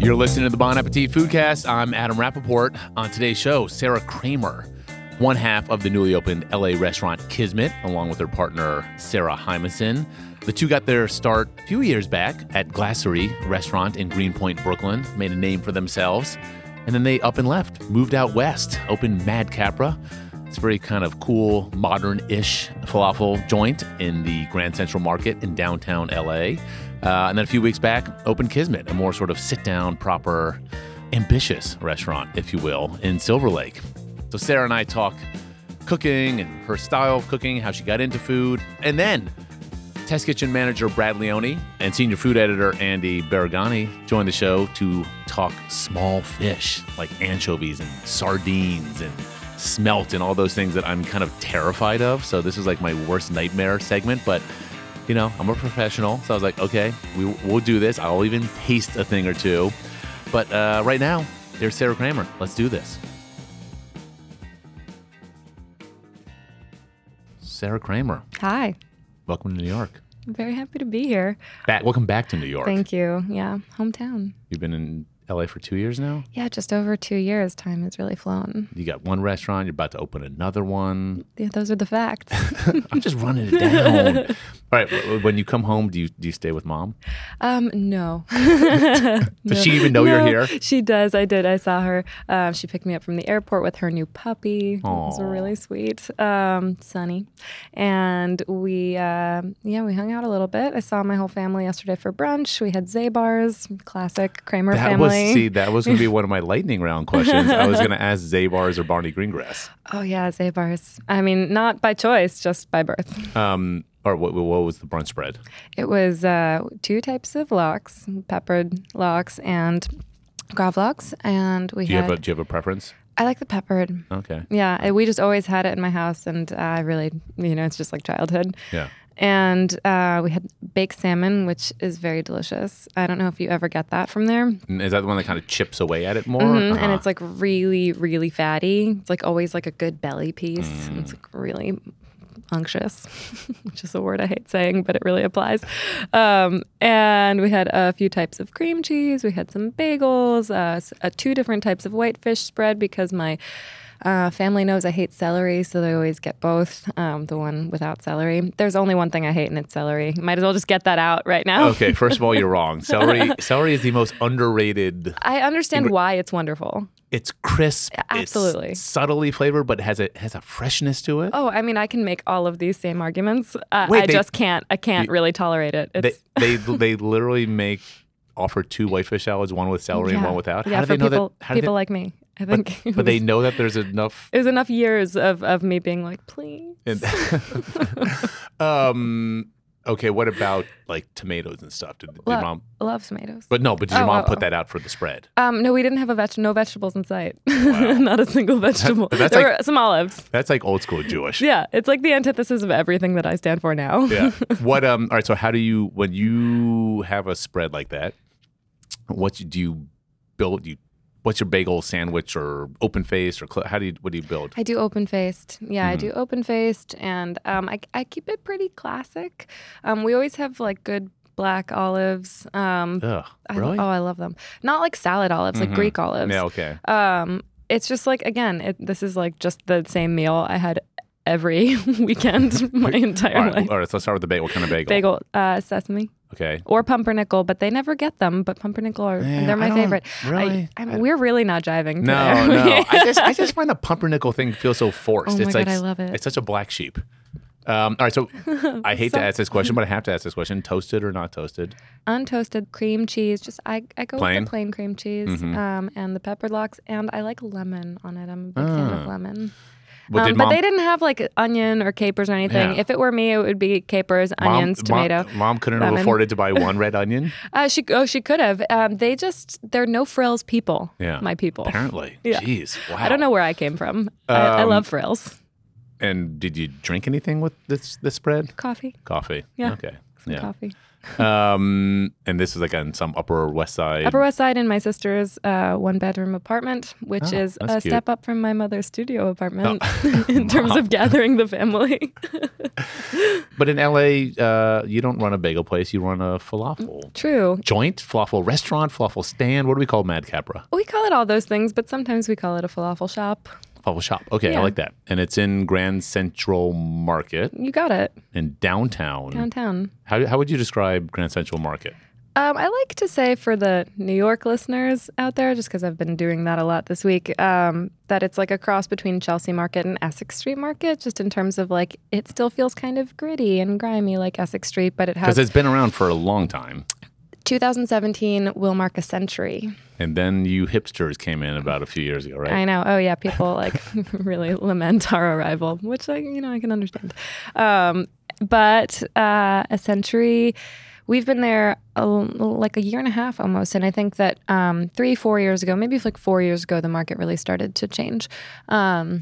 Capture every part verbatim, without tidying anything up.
You're listening to the Bon Appetit Foodcast. I'm Adam Rappaport. On today's show, Sarah Kramer, one half of the newly opened L A restaurant Kismet, along with her partner, Sarah Hymanson. The two got their start a few years back at Glasserie restaurant in Greenpoint, Brooklyn, made a name for themselves, and then they up and left, moved out west, opened Mad Capra. It's a very kind of cool, modern-ish falafel joint in the Grand Central Market in downtown L A. Uh, and then a few weeks back, opened Kismet, a more sort of sit-down, proper, ambitious restaurant, if you will, in Silver Lake. So Sarah and I talk cooking and her style of cooking, how she got into food, and then Test Kitchen manager Brad Leone and senior food editor Andy Baragani joined the show to talk small fish like anchovies and sardines and smelt and all those things that I'm kind of terrified of. So this is like my worst nightmare segment, but you know, I'm a professional, so I was like, okay, we, we'll do this. I'll even taste a thing or two. But uh, right now, there's Sarah Kramer. Let's do this. Sarah Kramer. Hi. Welcome to New York. I'm very happy to be here. Back, welcome back to New York. Thank you. Yeah, hometown. You've been in L A for two years now? Yeah, just over two years. Time has really flown. You got one restaurant. You're about to open another one. Yeah, those are the facts. I'm just running it down. All right. When you come home, do you do you stay with mom? Um, no. Does No. she even know No, you're here? She does. I did. I saw her. Uh, she picked me up from the airport with her new puppy. It was Aw. really sweet. Um, Sunny. And we, uh, yeah, we hung out a little bit. I saw my whole family yesterday for brunch. We had Zabar's, classic Kramer That family. was see, that was going to be one of my lightning round questions. I was going to ask Zabar's or Barney Greengrass. Oh, yeah, Zabar's. I mean, not by choice, just by birth. Um, or what, what was the brunch spread? It was uh, two types of lox, peppered lox and gravlax, and we Do you had. have a do you have a preference? I like the peppered. Okay. Yeah, and we just always had it in my house, and uh, I really, you know, it's just like childhood. Yeah. And uh, we had baked salmon, which is very delicious. I don't know if you ever get that from there. And is that the one that kind of chips away at it more? Mhm, Uh-huh. And it's like really, really fatty. It's like always like a good belly piece. Mm. It's like really unctuous, which is a word I hate saying, but it really applies. Um, and we had a few types of cream cheese. We had some bagels, uh, s- uh, two different types of white fish spread because my uh, family knows I hate celery, so they always get both. Um, the one without celery. There's only one thing I hate, and it's celery. Might as well just get that out right now. Okay, first of all, you're wrong. Celery celery is the most underrated. I understand why it's wonderful. It's crisp. Absolutely. It's subtly flavored, but has a has a freshness to it. Oh, I mean, I can make all of these same arguments. Uh, Wait, I they- just can't. I can't You- really tolerate it. They It's, they they literally make offer two whitefish salads, one with celery and yeah. one without. Yeah, How do for they know people, that? How do people they, like me. I think. but, it, but they was, know that there's enough. it was enough years of, of me being like, please. In, um. Okay. What about like tomatoes and stuff? Did, did your Lo- mom? Love tomatoes. But no. But did your Oh, mom oh, put oh. that out for the spread? Um, no, we didn't have a veg- no vegetables in sight. Wow. Not a single vegetable. but that's there like- were some olives. That's like old school Jewish. Yeah, it's like the antithesis of everything that I stand for now. Yeah. What? Um. All right. So how do you when you have a spread like that? What do you build? You what's your bagel sandwich or open faced or cl- how do you what do you build? I do open faced. Yeah, I Mhm. do open faced, and um, I, I keep it pretty classic. Um, we always have like good black olives. Um, Ugh. I, Really? oh, I love them. Not like salad olives, Mhm. like Greek olives. Yeah. Okay. Um, it's just like again, it, this is like just the same meal I had every weekend my entire All right. life. All right. So let's start with the bagel. What kind of bagel? Bagel, uh, sesame, Okay. or pumpernickel, but they never get them. But pumpernickel are Yeah, they're my I don't- favorite. really? I, I'm, I- we're really not jiving. No, today. no. I just I just find the pumpernickel thing feels so forced. Oh my it's God, like I love it. It's such a black sheep. Um, all right, so I hate So- to ask this question, but I have to ask this question: toasted or not toasted? Untoasted cream cheese. Just I, I go Plain? with the plain cream cheese Mhm. um, and the peppered lox, and I like lemon on it. I'm a big fan Ah. of lemon. What Um, did but mom? they didn't have like onion or capers or anything. Yeah. If it were me, it would be capers, Mom- onions, mom- tomato. Mom, couldn't have lemon. afforded to buy one red onion. Uh, she oh she could have. Um, they just they're no frills people. Yeah. My people. Apparently, Yeah. jeez, wow. I don't know where I came from. I, I Um, love frills. And did you drink anything with this this spread? Coffee. Coffee. Yeah. Okay. some Yeah. coffee. Um, and this is like on some Upper West Side. Upper West Side in my sister's uh, one bedroom apartment, which Oh, is that's a cute. step up from my mother's studio apartment Oh. in terms Wow. of gathering the family. But in L A, uh, you don't run a bagel place. You run a falafel True. joint, falafel restaurant, falafel stand. What do we call Mad Capra? We call it all those things, but sometimes we call it a falafel shop. Falafel shop. Okay, I Yeah. like that. And it's in Grand Central Market You got it. in downtown. Downtown. How, how would you describe Grand Central Market? Um, I like to say for the New York listeners out there, just because I've been doing that a lot this week, um, that it's like a cross between Chelsea Market and Essex Street Market, just in terms of like it still feels kind of gritty and grimy like Essex Street, but it Because has it's been around for a long time. twenty seventeen will mark a century. And then you hipsters came in about a few years ago, right? I know. Oh yeah, people like really lament our arrival, which I you know I can understand. Um, but uh, a century, we've been there a, like a year and a half almost, and I think that um, three, four years ago, maybe like four years ago, the market really started to change. Um,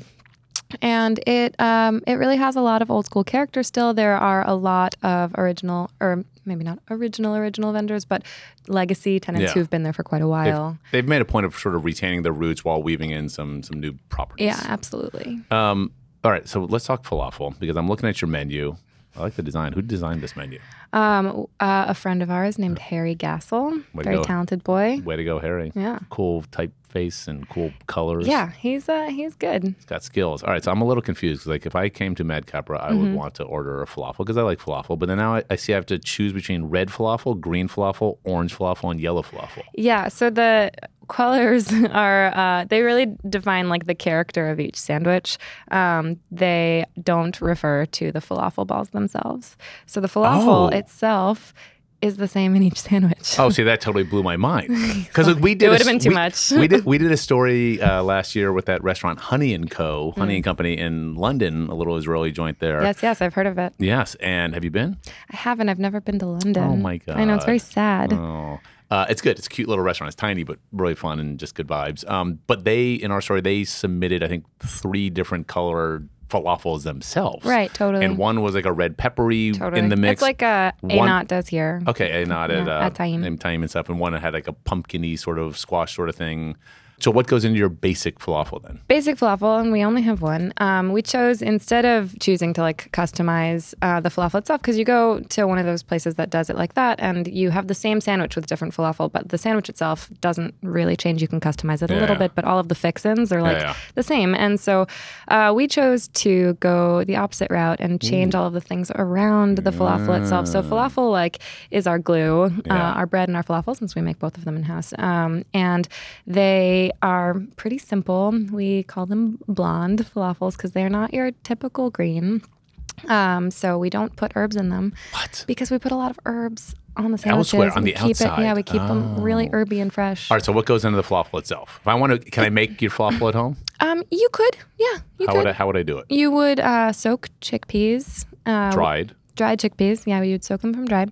And it um, it really has a lot of old school characters still. There are a lot of original, or maybe not original, original vendors, but legacy tenants Yeah. who've been there for quite a while. They've, they've made a point of sort of retaining their roots while weaving in some some new properties. Yeah, absolutely. Um, all right, so let's talk falafel because I'm looking at your menu. I like the design. Who designed this menu? Um, uh, a friend of ours named Harry Gassel, Way to very go. talented boy. Way to go, Harry. Yeah. Cool typeface and cool colors. Yeah, he's uh, he's good. He's got skills. All right, so I'm a little confused. 'Cause, like, if I came to Mad Capra, I Mm-hmm. would want to order a falafel because I like falafel. But then now I, I see I have to choose between red falafel, green falafel, orange falafel, and yellow falafel. Yeah, so the colors are, uh, they really define like the character of each sandwich. Um, they don't refer to the falafel balls themselves. So the falafel Oh. itself is the same in each sandwich. Oh, see, that totally blew my mind. Because we did. It a- would've been too we- much. we did. We did a story uh, last year with that restaurant Honey and Co. Honey Mm. and Company in London, a little Israeli joint there. Yes, yes, I've heard of it. Yes, and have you been? I haven't. I've never been to London. Oh, my I know, it's very God. sad. Oh, uh, it's good. It's a cute little restaurant. It's tiny, but really fun and just good vibes. Um, but they, in our story, they submitted, I think, three different colored falafels themselves. Right, totally. And one was like a red peppery Totally. in the mix. It's like uh, One- Anot does here. Okay, not at, Yeah, uh, at Taim. in Taim and stuff. And one that had like a pumpkin-y sort of squash sort of thing. So what goes into your basic falafel then? Basic falafel, and we only have one. Um, we chose, instead of choosing to like customize uh, the falafel itself, because you go to one of those places that does it like that, and you have the same sandwich with different falafel, but the sandwich itself doesn't really change. You can customize it a Yeah, little yeah. bit, but all of the fixins are like yeah. the same. And so uh, we chose to go the opposite route and change all of the things around the falafel itself. So falafel like is our glue, Yeah. uh, our bread and our falafel, since we make both of them in house, um, and they are pretty simple. We call them blonde falafels because they're not your typical green. Um, so we don't put herbs in them. What? Because we put a lot of herbs on the sandwiches. Elsewhere, on We the keep outside. It, yeah, we keep them really Oh. herby and fresh. All right, so what goes into the falafel itself? If I want to, can I make your falafel at home? Um, you could, yeah, you How could. would I, how would I do it? You would uh, soak chickpeas. Uh, Dried. Dried chickpeas. Yeah, we would soak them from dried.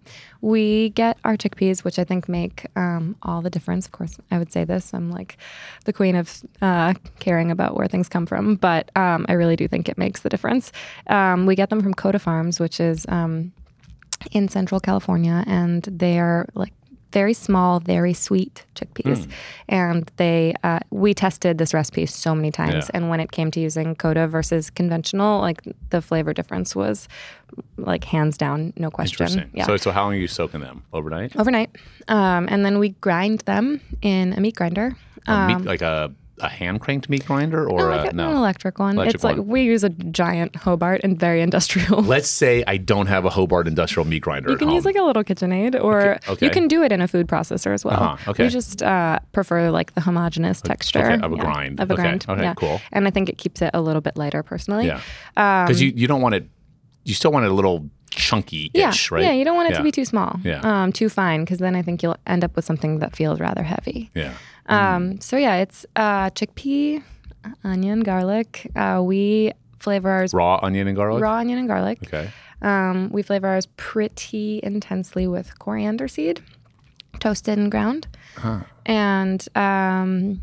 We get our chickpeas, which I think make um, all the difference. Of course, I would say this. I'm like the queen of uh, caring about where things come from, but um, I really do think it makes the difference. Um, we get them from Coda Farms, which is um, in Central California, and they are like very small, very sweet chickpeas. Mm. And they, uh, we tested this recipe so many times. Yeah. And when it came to using Coda versus conventional, like the flavor difference was like hands down, no question. Interesting. Yeah. So, so how long are you soaking them? Overnight? Overnight. Um, and then we grind them in a meat grinder. A Um, meat, like a, a hand cranked meat grinder or no, a, like a- no? an electric one. Electric it's like one. we use a giant Hobart and very industrial. Let's say I don't have a Hobart industrial meat grinder You at can home. use like a little KitchenAid, or Okay, okay. you can do it in a food processor as well. Uh-huh, okay. We just uh, prefer like the homogeneous texture okay, of a yeah, grind. Of a Okay, grind. okay, yeah. cool. And I think it keeps it a little bit lighter personally. Yeah. Um, Because you, you don't want it, you still want it a little chunky-ish, yeah, right? yeah, you don't want it Yeah. to be too small, Yeah. um, too fine, because then I think you'll end up with something that feels rather heavy. Yeah. Um, so yeah, it's uh, chickpea, onion, garlic. Uh, we flavor ours Raw onion and garlic? raw onion and garlic. Okay. Um, we flavor ours pretty intensely with coriander seed, toasted and ground, Huh. and um,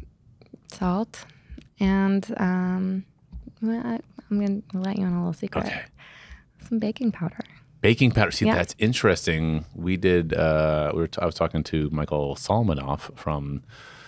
salt. And um, well, I, I'm going to let you in a little secret. Okay. Some baking powder. Baking powder. See, Yeah. that's interesting. We did. Uh, we were t- I was talking to Michael Solomanoff from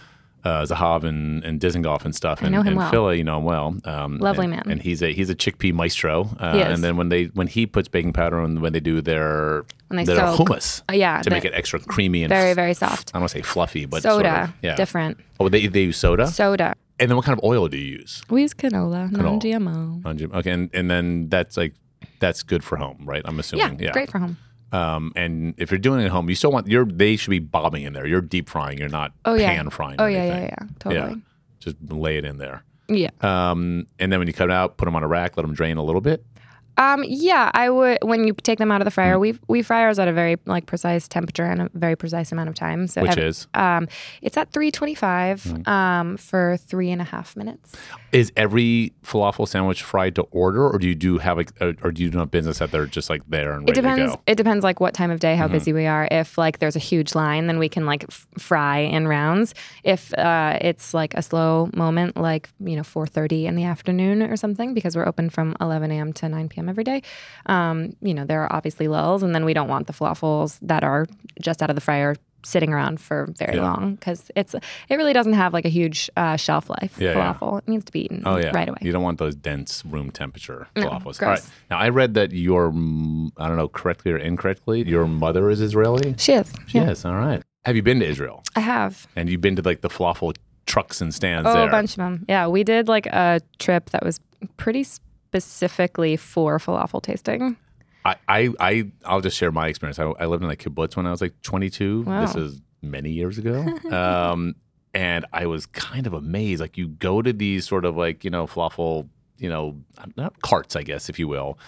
uh, Zahav and, and Dizengoff and stuff. I And, know him and well. Philly, you know him well. Um, Lovely and, man. And he's a he's a chickpea maestro. Uh, He is. And then when they when he puts baking powder on when they do their When they their soak. hummus Uh, yeah, to the- make it extra creamy and very, f- very soft. I don't want to say fluffy, but Soda, sort of, yeah. different. Oh, they they use soda. Soda. And then what kind of oil do you use? We use canola, non-G M O. Non-G M O. Okay, and, and then that's like that's good for home, right? I'm Yeah, assuming. great for home. Um, and if you're doing it at home, you still want your they should be bobbing in there. You're deep frying. You're not Oh yeah. pan frying. Oh or yeah, yeah, anything. yeah. Totally. Just lay it in there. Yeah. Um, and then when you cut it out, put them on a rack, let them drain a little bit. Um, yeah, I would. When you take them out of the fryer, Mm. we we fry ours at a very like precise temperature and a very precise amount of time. So Which every- is? um, it's at three twenty-five Mm. um for three and a half minutes. Is every falafel sandwich fried to order, or do you do have like, or, or do you do a business that they're just like there and It ready depends. to go? It depends like what time of day, how Mm-hmm. busy we are. If like there's a huge line, then we can like f- fry in rounds. If uh, it's like a slow moment, like you know four thirty in the afternoon or something, because we're open from eleven a.m. to nine p.m. every day. Um, you know there are obviously lulls, and then we don't want the falafels that are just out of the fryer sitting around for very Yeah. long because it's it really doesn't have like a huge uh, shelf life. Yeah, yeah. falafel it needs to be eaten Oh yeah, right away. You don't want those dense room temperature falafels. gross. All right. Now I read that your mm, I don't know correctly or incorrectly, your mother is Israeli. She is. Yeah. Yes. All right. Have you been to Israel? I have. And you've been to like the falafel trucks and stands Oh, there? a bunch of them. Yeah, we did like a trip that was pretty specifically for falafel tasting. I, I, I, I'll just share my experience. I, I lived in a kibbutz when I was like twenty-two. Wow. This is many years ago. um, and I was kind of amazed. Like you go to these sort of like, you know, falafel, you know, not carts, I guess, if you will.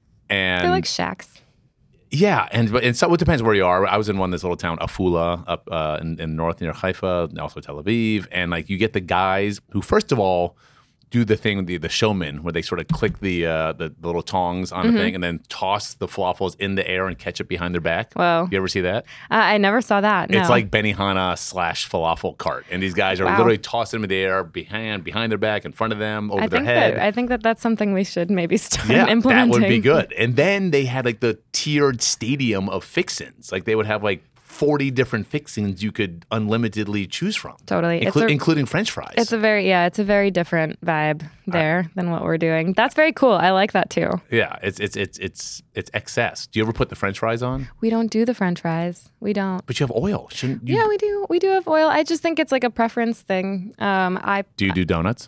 And They're like shacks. yeah, and but and so it depends where you are. I was in one this little town, Afula, up uh, in, in north near Haifa, and also Tel Aviv, and like you get the guys who, first of all, do the thing, the the showmen, where they sort of click the uh, the, the little tongs on Mm-hmm. the thing and then toss the falafels in the air and catch it behind their back. Whoa. You ever see that? Uh, I never saw that. No. It's like Benihana slash falafel cart, and these guys are Wow. literally tossing them in the air behind behind their back, in front of them, over I their think head. that I think that that's something we should maybe start Yeah, that implementing. would be good. And then they had like the tiered stadium of fixins. Like they would have like forty different fixins you could unlimitedly choose from. Totally. Inclu- It's a- including French fries. It's a very yeah, it's a very different vibe there than what we're doing. That's very cool. I like that too. yeah, it's it's it's it's it's excess. Do you ever put the French fries on? We don't do the French fries. We don't. But you have oil, shouldn't you? Yeah, we do. We do have oil. I just think it's like a preference thing. Um, I Do you do donuts?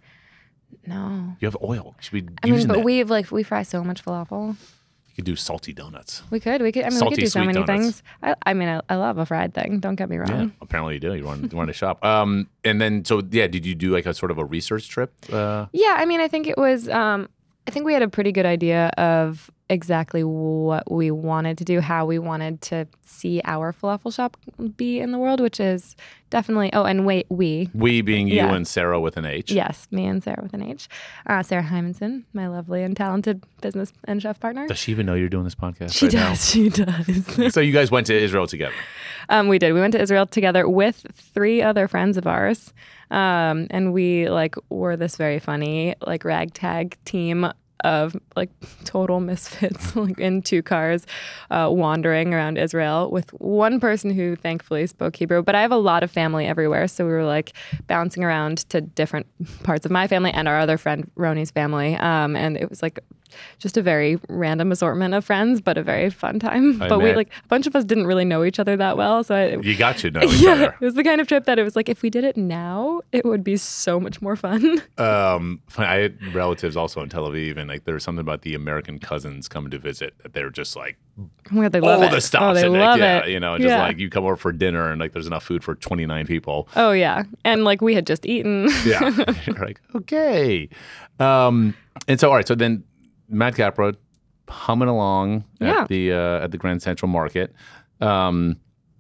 no. You have oil. You should be I mean, using but that. we have like we fry so much falafel. You could do salty donuts. We could. We could. I mean, Salty, we could do so sweet many donuts. things. I, I mean, I, I love a fried thing. Don't get me wrong. Yeah, apparently you do. You want you want to shop. Um, and then so yeah, did you do like a sort of a research trip? Uh, Yeah, I mean, I think it was. Um, I think we had a pretty good idea of exactly what we wanted to do, how we wanted to see our falafel shop be in the world, which is definitely. Oh, and wait, we. we being you Yeah. and Sarah with an H. Yes, me and Sarah with an H. Uh, Sarah Hymanson, my lovely and talented business and chef partner. Does she even know you're doing this podcast? She right now? does. She does. So you guys went to Israel together. Um, we did. We went to Israel together with three other friends of ours, um, and we like were this very funny like ragtag team of like total misfits, like in two cars, uh, wandering around Israel with one person who thankfully spoke Hebrew. But I have a lot of family everywhere, so we were like bouncing around to different parts of my family and our other friend Roni's family, um, and it was like just a very random assortment of friends, but a very fun time. I but we bet. like a bunch of us didn't really know each other that well, so I, You got to know each yeah, other. it was the kind of trip that it was like if we did it now, it would be so much more fun. Um, I had relatives also in Tel Aviv, and like there was something about the American cousins coming to visit that they're just like Oh my God, they love all it. the stuff. Oh, they and, like, love yeah, it. you know, just Yeah. like you come over for dinner and like there's enough food for twenty-nine people. Oh yeah, and like we had just eaten. Yeah, you're like okay. Um, and so all right, so then Matt Capra humming along at Yeah. the uh, at the Grand Central Market. Um,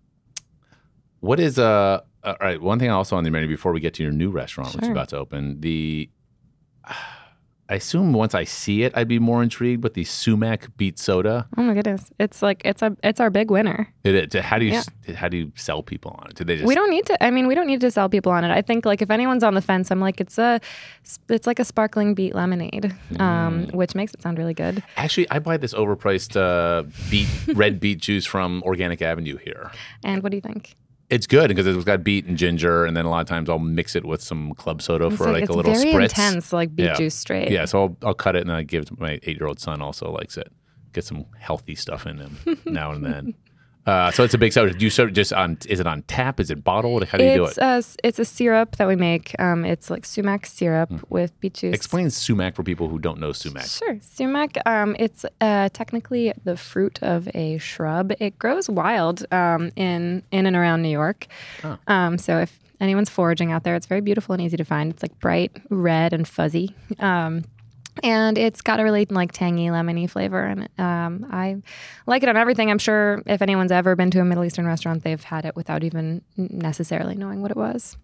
what is uh all right? One thing also on the menu before we get to your new restaurant, which is Sure. about to open, the I assume once I see it, I'd be more intrigued. But the sumac beet soda, Oh my goodness, it's like it's a it's our big winner. it, it, how do you Yeah. how do you sell people on it? Do they just We don't need to. I mean, we don't need to sell people on it. I think like if anyone's on the fence, I'm like it's a it's like a sparkling beet lemonade, um, which makes it sound really good. actually? I buy this overpriced uh, beet red beet juice from Organic Avenue here. And what do you think? It's good because it's got beet and ginger, and then a lot of times I'll mix it with some club soda It's for like, it's a little very spritz. intense, like beet Yeah. juice straight. Yeah, so I'll, I'll cut it and then I give it to my eight-year-old son. Also likes it. Get some healthy stuff in him now and then. Uh, so it's a big soda. Do you serve just on? Is it on tap? Is it bottled? How do you It's do it? a it's a syrup that we make. Um, it's like sumac syrup with beet juice. Explain sumac for people who don't know sumac. Sure. Sumac, um, it's uh, technically the fruit of a shrub. It grows wild um, in in and around New York. Oh. Um, so if anyone's foraging out there, it's very beautiful and easy to find. It's like bright red and fuzzy. Um, and it's got a really like tangy, lemony flavor. And um, I like it on everything. I'm sure if anyone's ever been to a Middle Eastern restaurant, they've had it without even necessarily knowing what it was.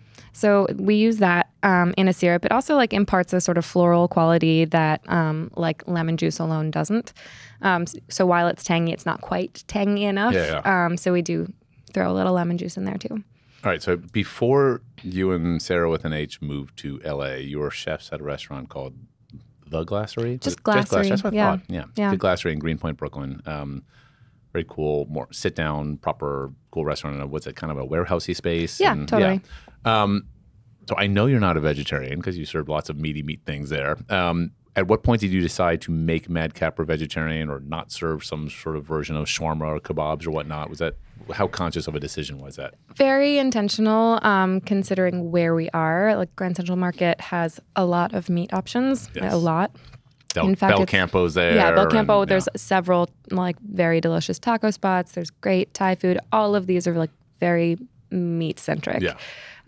So we use that um, in a syrup. It also like imparts a sort of floral quality that um, like lemon juice alone doesn't. Um, so while it's tangy, it's not quite tangy enough. Yeah, yeah. Um, so we do throw a little lemon juice in there too. All right. So before you and Sarah with an H moved to L A, you were chefs at a restaurant called The Glassery? Just Was it- Glassery, That's what I yeah. thought. Yeah. Yeah. The Glassery in Greenpoint, Brooklyn. Um, very cool, more sit down, proper, cool restaurant. In a, what's it, kind of a warehousey space? Yeah, And- totally. Yeah. Um, so I know you're not a vegetarian because you serve lots of meaty meat things there. Um, at what point did you decide to make Madcapper vegetarian or not serve some sort of version of shawarma or kebabs or whatnot? Was that how conscious of a decision was that? Very intentional, um, considering where we are. Like Grand Central Market has a lot of meat options, Yes. a lot. Del, In fact, Bel it's- Campo's there. Yeah, Bel Campo. and, There's yeah. several like very delicious taco spots. There's great Thai food. All of these are like very meat centric. Yeah.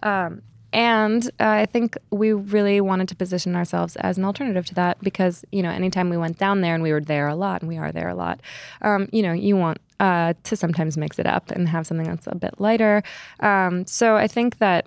And uh, I think we really wanted to position ourselves as an alternative to that because, you know, anytime we went down there and we were there a lot and we are there a lot, um, you know, you want uh, to sometimes mix it up and have something that's a bit lighter. Um, so I think that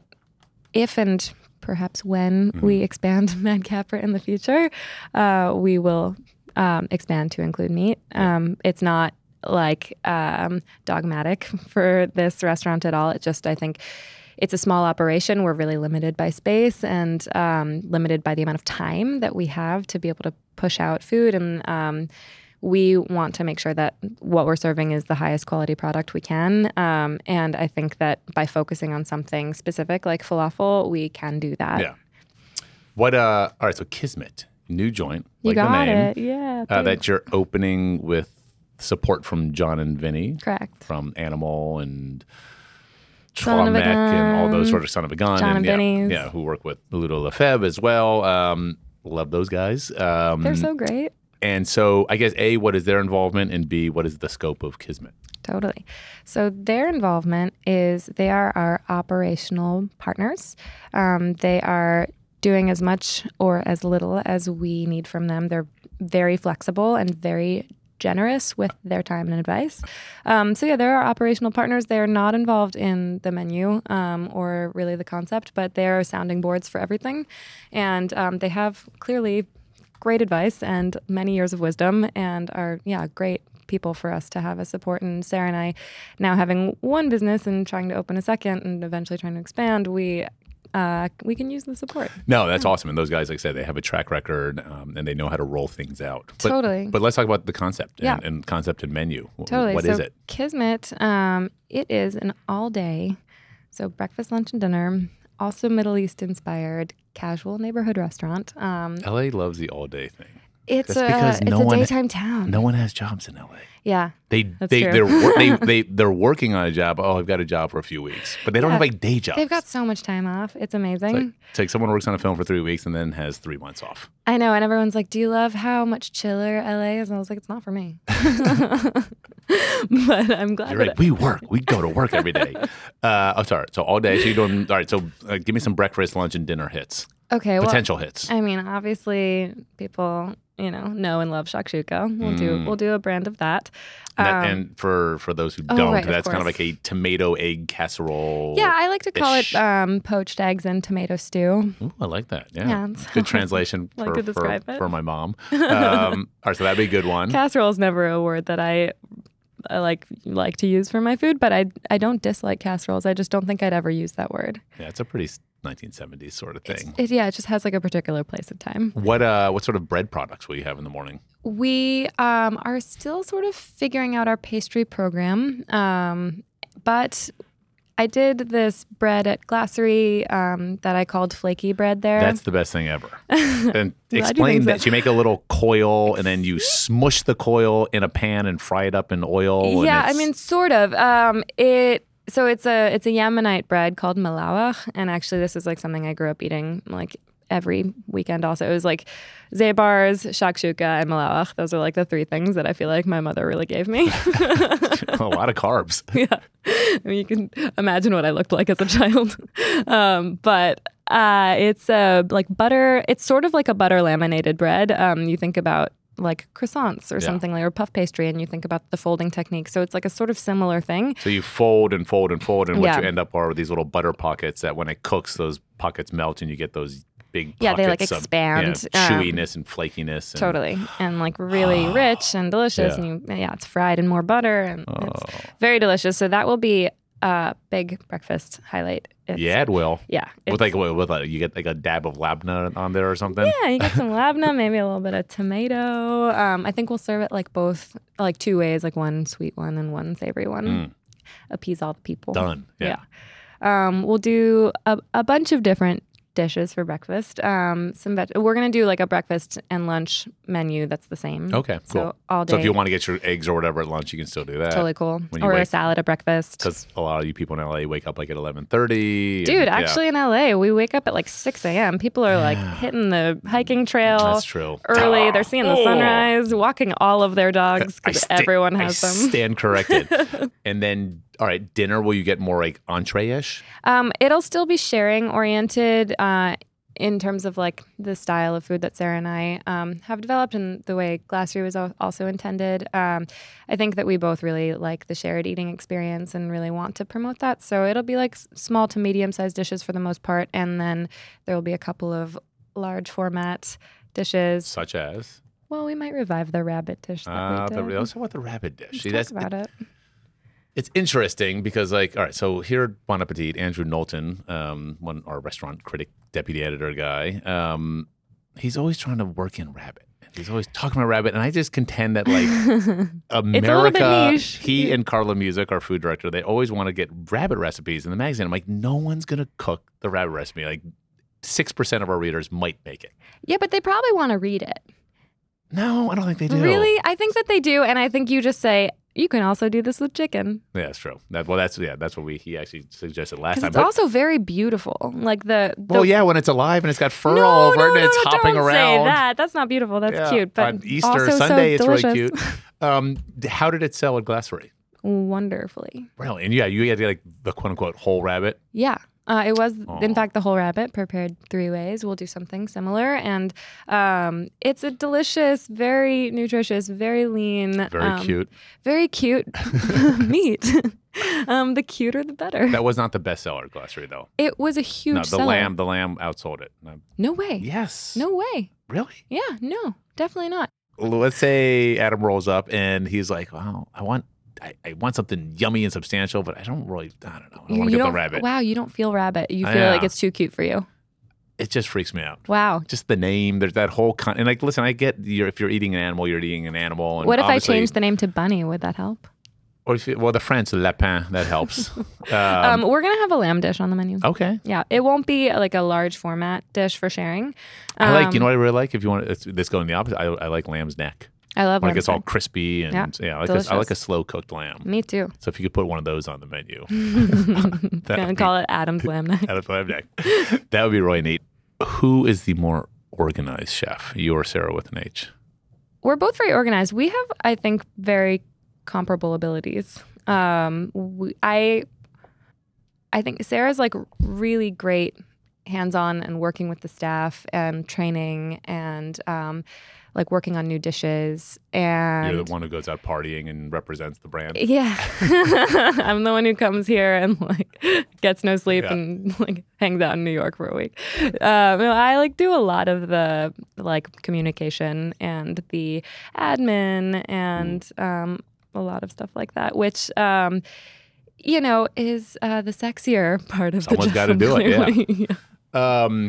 if and perhaps when Mm-hmm. we expand Madcapper in the future, uh, we will um, expand to include meat. Um, it's not like um, dogmatic for this restaurant at all. It just, I think, it's a small operation. We're really limited by space and um, limited by the amount of time that we have to be able to push out food. And um, we want to make sure that what we're serving is the highest quality product we can. Um, and I think that by focusing on something specific like falafel, we can do that. Yeah. What? Uh. All right. So Kismet, new joint. You like got the name, it. Yeah. Uh, thanks. that you're opening with support from John and Vinny Correct. from Animal and Son of a Traumec and all those Gun, sort of Son of a Gun. John and and yeah, Vinny's. yeah, who work with Ludo Lefebvre as well. Um, love those guys. Um, They're so great. and so I guess A, what is their involvement? And B, what is the scope of Kismet? Totally. So their involvement is they are our operational partners. Um, they are doing as much or as little as we need from them. They're very flexible and very generous with their time and advice. Um, so yeah, they're our operational partners. They're not involved in the menu um, or really the concept, but they're sounding boards for everything. And um, they have clearly great advice and many years of wisdom and are, yeah, great people for us to have as support. And Sarah and I, now having one business and trying to open a second and eventually trying to expand, we uh, we can use the support. No, that's awesome. And those guys, like I said, they have a track record um, and they know how to roll things out. But, Totally. But let's talk about the concept Yeah. and, and concept and menu. W- Totally. What so is it? Kismet, um, it is an all-day, so breakfast, lunch, and dinner, also Middle East inspired, casual neighborhood restaurant. Um, L A loves the all day thing. it's That's a because it's no a one- daytime town. No one has jobs in L A. Yeah. They That's they true. they're wor- they they they're working on a job. Oh, I've got a job for a few weeks, but they don't Yeah. have like day jobs. They've got so much time off. It's amazing. It's like, it's like someone works on a film for three weeks and then has three months off. I know, and everyone's like, "Do you love how much chiller L A is?" And I was like, "It's not for me." But I'm glad You're that right. We work. We go to work every day. Uh, oh, sorry. So all day. So you're doing all right. So uh, give me some breakfast, lunch, and dinner hits. Okay, well, potential hits. I mean, obviously, people you know know and love shakshuka. We'll mm. do we'll do a brand of that. And, that, um, and for, for those who oh, don't, right, that's of kind of like a tomato egg casserole. Yeah, I like to call it um, poached eggs and tomato stew. Ooh, I like that. Yeah, yeah good translation like for, to describe for, it. for my mom. Um, all right, so that'd be a good one. Casserole is never a word that I, I like like to use for my food, but I I don't dislike casseroles. I just don't think I'd ever use that word. Yeah, it's a pretty nineteen seventies sort of thing. It, yeah, it just has like a particular place of time. What uh, what sort of bread products will you have in the morning? We um, are still sort of figuring out our pastry program, um, but I did this bread at Glassery um, that I called flaky bread there. That's the best thing ever. And explain that. So. You make a little coil and then you smush the coil in a pan and fry it up in oil. Yeah, and I mean, sort of. Um, it so it's a it's a Yemenite bread called malawach, and actually this is like something I grew up eating like every weekend. Also, it was like Zabar's, shakshuka, and malawach. Those are like the three things that I feel like my mother really gave me. A lot of carbs. Yeah, I mean, you can imagine what I looked like as a child. Um, but uh, it's a like butter. It's sort of like a butter laminated bread. Um, you think about like croissants or yeah. something like or puff pastry, and you think about the folding technique. So it's like a sort of similar thing. So you fold and fold and fold, and what yeah. you end up are these little butter pockets that when it cooks, those pockets melt, and you get those big yeah, they like of, expand, yeah, chewiness um, and flakiness. And, totally, and like really rich and delicious. Yeah. And you, yeah, it's fried in more butter, and oh. it's very delicious. So that will be a big breakfast highlight. It's, yeah, it will. Yeah, with like with like you get like a dab of labna on there or something. Yeah, you get some labna, maybe a little bit of tomato. Um, I think we'll serve it like both, like two ways, like one sweet one and one savory one. Mm. Appease all the people. Done. Yeah. yeah. Um, we'll do a, a bunch of different dishes for breakfast. Um, some veg- we're gonna do like a breakfast and lunch menu that's the same. Okay, cool. So all day. So if you want to get your eggs or whatever at lunch, you can still do that. Totally cool. Or wake, a salad at breakfast. Because a lot of you people in L A wake up like at eleven thirty. Dude, and, actually yeah. in L A, we wake up at like six a.m. People are like hitting the hiking trail. That's true. Early. They're seeing the sunrise, walking all of their dogs because sta- everyone has I them. Stand corrected. And then, all right, dinner, will you get more like entree-ish? Um, it'll still be sharing oriented. Uh, in terms of like the style of food that Sarah and I um, have developed and the way Glassery was also intended. Um, I think that we both really like the shared eating experience and really want to promote that. So it'll be like s- small to medium-sized dishes for the most part. And then there will be a couple of large format dishes. Such as? Well, we might revive the rabbit dish that Uh, we did. the, also about the rabbit dish. Let's See, talk that's about it. It's interesting because, like, all right, so here at Bon Appetit, Andrew Knowlton, um, one our restaurant critic, deputy editor guy, um, he's always trying to work in rabbit. He's always talking about rabbit, and I just contend that, like, America, he and Carla Music, our food director, they always want to get rabbit recipes in the magazine. I'm like, no one's going to cook the rabbit recipe. Like, six percent of our readers might make it. Yeah, but they probably want to read it. No, I don't think they do. Really? I think that they do, and I think you just say, you can also do this with chicken. Yeah, that's true. That, well, that's yeah, that's what we he actually suggested last time. It's but, also very beautiful. Like the, the well, yeah, when it's alive and it's got fur no, all over no, it and no, it's no, hopping don't around. Say that. That's not beautiful. That's yeah. cute. But on Easter also Sunday, so it's delicious. really cute. Um, how did it sell at Glassery? Wonderfully. Really, and yeah, you had like the quote unquote whole rabbit. Yeah. Uh, it was, Aww. in fact, the whole rabbit prepared three ways. We'll do something similar. And um, it's a delicious, very nutritious, very lean. Very um, cute. Very cute meat. um, the cuter, the better. That was not the best seller at Glassery, though. It was a huge No, the seller. lamb, the lamb outsold it. No way. Yes. No way. Really? Yeah, no, definitely not. Let's say Adam rolls up and he's like, "Wow, I want." I, I want something yummy and substantial, but I don't really, I don't know. I don't want to get the rabbit. Wow, you don't feel rabbit. You feel yeah. like it's too cute for you. It just freaks me out. Wow. Just the name. There's that whole, con- and like, listen, I get you're, if you're eating an animal, you're eating an animal. And what if I obviously- changed the name to Bunny? Would that help? Or if you, well, the French lapin, that helps. um, um, we're going to have a lamb dish on the menu. Okay. Yeah. It won't be like a large format dish for sharing. I like, you Um, know what I really like? If you want it's, this going the opposite, I, I like lamb's neck. I love Like lamb it's all neck. crispy and Yeah, yeah, I like, a, I delicious. like a slow cooked lamb. Me too. So if you could put one of those on the menu, Gonna call it Adam's lamb neck. Adam's lamb neck. That would be really neat. Who is the more organized chef, you or Sarah with an H? We're both very organized. We have, I think, very comparable abilities. Um, we, I, I think Sarah's like really great hands-on and working with the staff and training and um, like working on new dishes. And You're the one who goes out partying and represents the brand. Yeah. I'm the one who comes here and like gets no sleep Yeah. and like hangs out in New York for a week. Um, no, I like do a lot of the like communication and the admin and Mm. um, a lot of stuff like that, which um, you know is uh, the sexier part of Someone's the gotta job. do it, yeah. Clearly. Yeah. Um,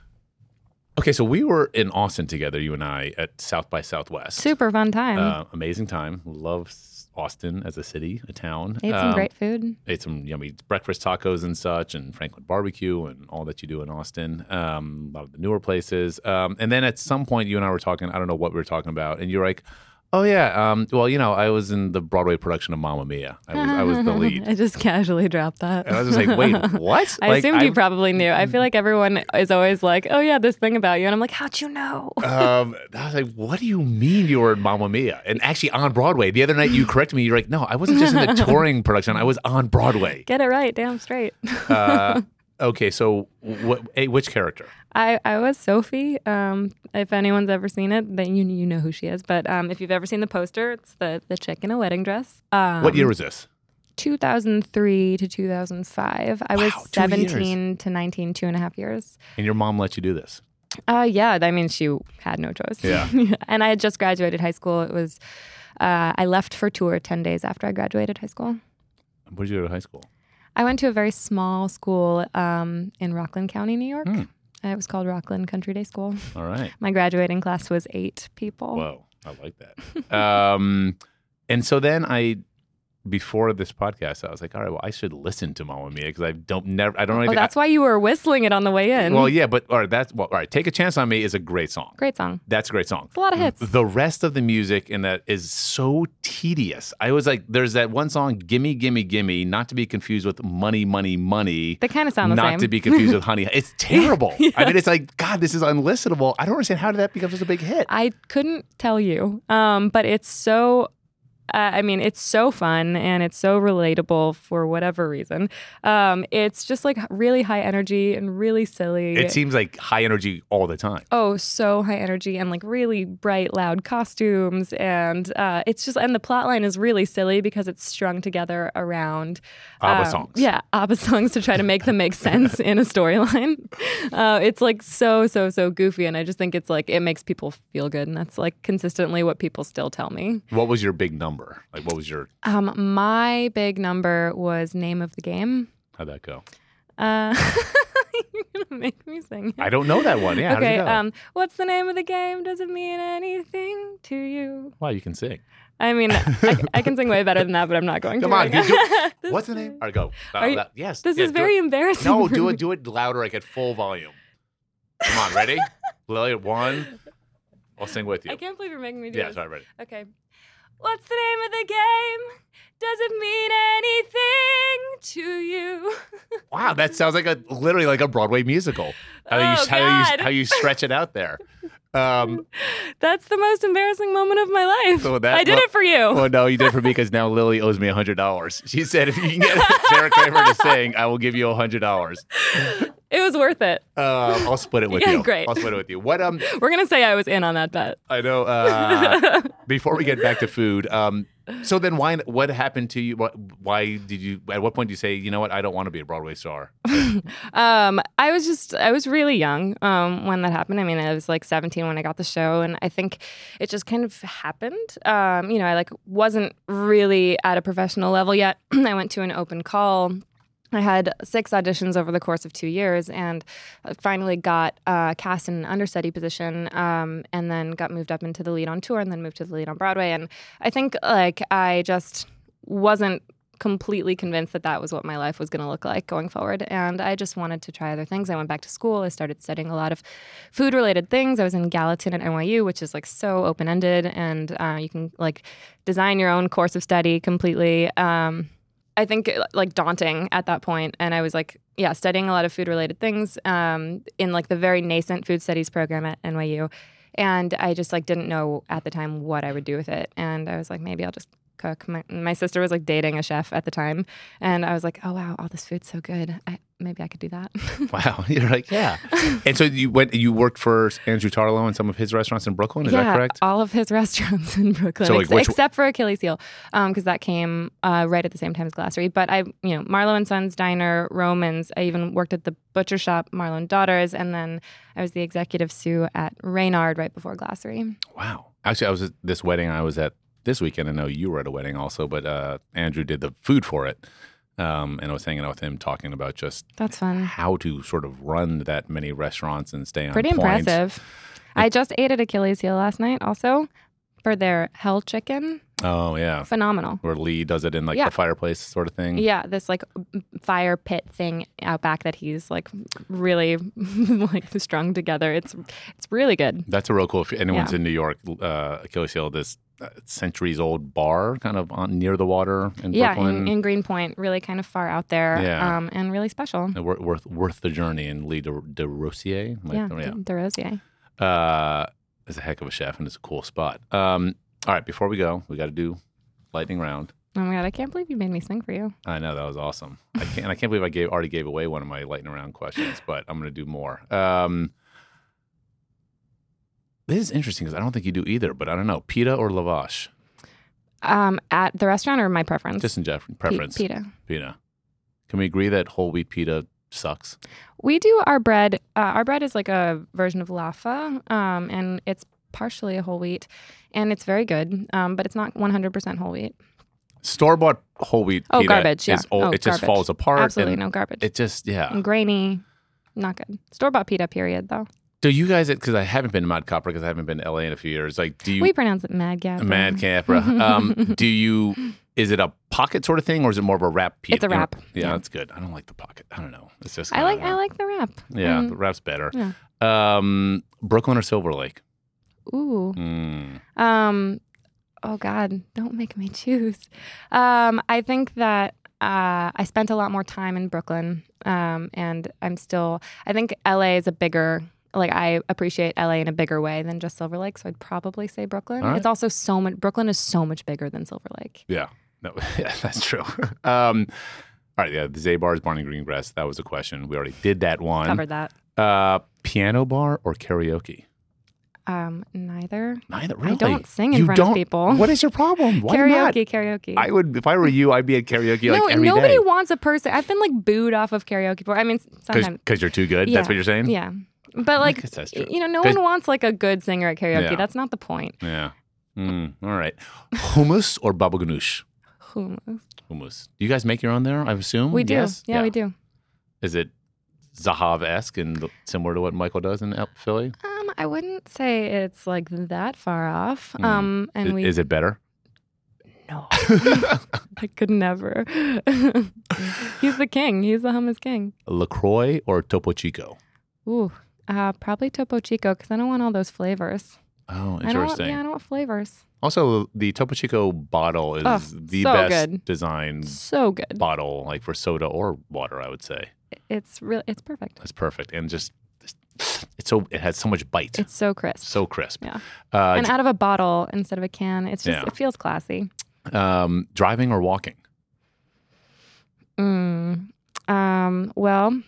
okay, so we were in Austin together, you and I, at South by Southwest. Super fun time. Uh, amazing time. Love Austin as a city, a town. Ate some Um, great food. Ate some yummy breakfast tacos and such, and Franklin barbecue, and all that you do in Austin. Um, a lot of the newer places. Um, and then at some point, you and I were talking. I don't know what we were talking about, and you were like, "Oh yeah, um, well, you know, I was in the Broadway production of Mamma Mia. I was, I was the lead." I just casually dropped that. And I was just like, "Wait, what?" I Like, assumed you I've- probably knew. I feel like everyone is always like, "Oh yeah, this thing about you," and I'm like, "How'd you know?" um, I was like, "What do you mean you were in Mamma Mia?" And actually on Broadway. The other night you corrected me. You're like, "No, I wasn't just in the touring production. I was on Broadway." Get it right, damn straight. Uh, okay, so what? eh, Which character? I, I was Sophie. Um, if anyone's ever seen it, then you you know who she is. But um, if you've ever seen the poster, it's the the chick in a wedding dress. Um, What year was this? two thousand three to two thousand five. I was Wow, two years. seventeen to nineteen, two and a half years. And your mom let you do this? Uh, yeah, I mean, she had no choice. Yeah. And I had just graduated high school. It was, uh, I left for tour ten days after I graduated high school. Where did you go to high school? I went to a very small school um, in Rockland County, New York. Hmm. It was called Rockland Country Day School. All right. My graduating class was eight people. Whoa, I like that. um, and so then I, before this podcast, I was like, all right, well, I should listen to Mamma Mia because I don't never, I don't know Oh, anything. that's why you were whistling it on the way in. Well, yeah, but all right, that's well, all right. Take a Chance on Me is a great song. Great song. That's a great song. It's a lot of hits. The rest of the music in that is so tedious. I was like, there's that one song, Gimme, Gimme, Gimme, not to be confused with Money, Money, Money. They kind of sound the not same. to be confused with Honey. It's terrible. I mean, it's like, God, this is unlistenable. I don't understand how did that become such a big hit. I couldn't tell you, um, but it's so. Uh, I mean, it's so fun and it's so relatable for whatever reason. Um, it's just like really high energy and really silly. It seems like high energy all the time. Oh, so high energy and like really bright, loud costumes. And uh, it's just, and the plot line is really silly because it's strung together around ABBA um, songs. Yeah, ABBA songs to try to make them make sense in a storyline. Uh, it's like so, so, so goofy. And I just think it's like, it makes people feel good. And that's like consistently what people still tell me. What was your big number? Like, what was your, Um, my big number was Name of the Game. how'd that go? Uh, you're going to make me sing it. I don't know that one. Yeah. Okay, How does it go? um, what's the name of the game? Does it mean anything to you? Wow, you can sing. I mean, I, I can sing way better than that, but I'm not going Come to. on. Do, do- This what's the is- name? All right, go. Are you- Uh, yes. This yeah, is do very it. embarrassing. No, for do me. it. Do it louder, like at full volume. Come on, ready? Lily, one. I'll sing with you. I can't believe you're making me do Yeah, this. sorry, ready. Okay. What's the name of the game? Does it mean anything to you? Wow, that sounds like a literally like a Broadway musical. How Oh, you how God. you how you stretch it out there. Um, That's the most embarrassing moment of my life. So that- I did well- it for you. well, no, you did for me because now Lily owes me a hundred dollars. She said if you can get Sarah Kramer to sing, I will give you a hundred dollars. It was worth it. Um, I'll split it with Yeah, you. great. I'll split it with you. What um We're going to say I was in on that bet. I know. Uh, before we get back to food, um, so then why? What happened to you? What, why did you? At what point did you say, you know what? I don't want to be a Broadway star. Um, I was just, I was really young um, when that happened. I mean, I was like seventeen when I got the show, and I think it just kind of happened. Um, you know, I like wasn't really at a professional level yet. I went to an open call. I had six auditions over the course of two years, and I finally got uh, cast in an understudy position, um, and then got moved up into the lead on tour, and then moved to the lead on Broadway. And I think like I just wasn't completely convinced that that was what my life was going to look like going forward. And I just wanted to try other things. I went back to school. I started studying a lot of food-related things. I was in Gallatin at N Y U, which is like so open-ended, and uh, you can like design your own course of study completely. Um, I think like daunting at that point. And I was like, yeah, studying a lot of food-related things um, in like the very nascent food studies program at N Y U. And I just like didn't know at the time what I would do with it. And I was like, maybe I'll just cook. My, my sister was like dating a chef at the time. And I was like, oh, wow, all this food's so good. I, maybe I could do that. Wow. You're like, yeah. And so you went, you worked for Andrew Tarlow in some of his restaurants in Brooklyn. Is yeah, that correct? All of his restaurants in Brooklyn, So, like, ex- which- except for Achilles Heel, because um, that came uh, right at the same time as Glassery. But I, you know, Marlowe and Sons Diner, Romans. I even worked at the butcher shop, Marlowe and Daughters, and then I was the executive sous at Reynard right before Glassery. Wow. Actually, I was at this wedding I was at this weekend. I know you were at a wedding also, but uh, Andrew did the food for it. Um, and I was hanging out with him talking about just That's fun. how to sort of run that many restaurants and stay on Pretty point. impressive. I just ate at Achilles Heel last night also for their hell chicken. Oh, yeah. Phenomenal. Where Lee does it in like Yeah. the fireplace sort of thing. Yeah, this like fire pit thing out back that he's like really like strung together. It's it's really good. That's a real cool. If anyone's Yeah. in New York, uh, Achilles Heel, this uh, centuries old bar kind of on near the water in Yeah, Brooklyn. in, in Greenpoint, really kind of far out there, Yeah. um, and really special. And wor- worth worth the journey. And Lee de, de Rosier, like, Yeah, yeah, the Rosier. uh, is a heck of a chef, and it's a cool spot. Um, all right, before we go, we got to do lightning round. Oh my god, I can't believe you made me sing for you. I know that was awesome. I can't. And I can't believe I gave already gave away one of my lightning round questions, but I'm going to do more. Um, this is interesting because I don't think you do either, but I don't know. Pita or lavash? Um, at the restaurant or my preference? Just in Jeff preference. P- pita. Pita. Can we agree that whole wheat pita sucks? We do our bread. Uh, our bread is like a version of laffa, um, and it's partially a whole wheat, and it's very good, um, but it's not one hundred percent whole wheat. Store bought whole wheat Oh, pita garbage, yeah. is old. Oh, it just garbage. falls apart. Absolutely and no garbage. It just yeah. And grainy, not good. Store bought pita, period, though. Do you guys? Because I haven't been to Mad Capra because I haven't been to L A in a few years. Like, do you? We pronounce it mad gap. Mad Capra. Um, do you? Is it a pocket sort of thing, or is it more of a wrap pita? It's a wrap, Yeah, yeah. that's good. I don't like the pocket. I don't know. It's just. I like kinda- I like the wrap. Yeah, Mm, the wrap's better. yeah. Um, Brooklyn or Silver Lake? Ooh. Mm. Um. Oh God, don't make me choose. Um. I think that uh, I spent a lot more time in Brooklyn. Um. And I'm still. I think L A is a bigger. Like I appreciate L A in a bigger way than just Silver Lake, so I'd probably say Brooklyn. All right. It's also so much. Brooklyn is so much bigger than Silver Lake. Yeah. No. Yeah, that's true. um, all right. Yeah. The Zabar's Barney Greengrass. That was a question. We already did that one. Covered that. Uh, piano bar or karaoke? Um. Neither. Neither. Really? I don't sing in You front don't? of people. What is your problem? Why karaoke, not? karaoke. I would, if I were you, I'd be at karaoke like no, every nobody day. wants a person. I've been like booed off of karaoke before. I mean, sometimes. Because you're too good? Yeah. That's what you're saying? Yeah. But like, guess that's true. you know, no 'Cause- one wants like a good singer at karaoke. Yeah. That's not the point. Yeah. Mm, all right. Hummus or baba ganoush? Hummus. Hummus. Do you guys make your own there, I assume? We do. Yes? Yeah, we do. Is it Zahav-esque and similar to what Michael does in El- Philly? Um, I wouldn't say it's like that far off. Mm. Um, and is, we is it better? no, I could never. He's the king. He's the hummus king. LaCroix or Topo Chico? Ooh, uh, probably Topo Chico because I don't want all those flavors. Oh, I don't want, interesting. yeah, I don't want flavors. Also, the Topo Chico bottle is Oh, the so best good. designed So good. bottle, like for soda or water, I would say. It's real. It's perfect. That's perfect. And just, it's so, it has so much bite. It's so crisp. so crisp. Yeah. Uh, And out of a bottle instead of a can. It's just Yeah. it feels classy. um, driving or walking? Mm. Um, well,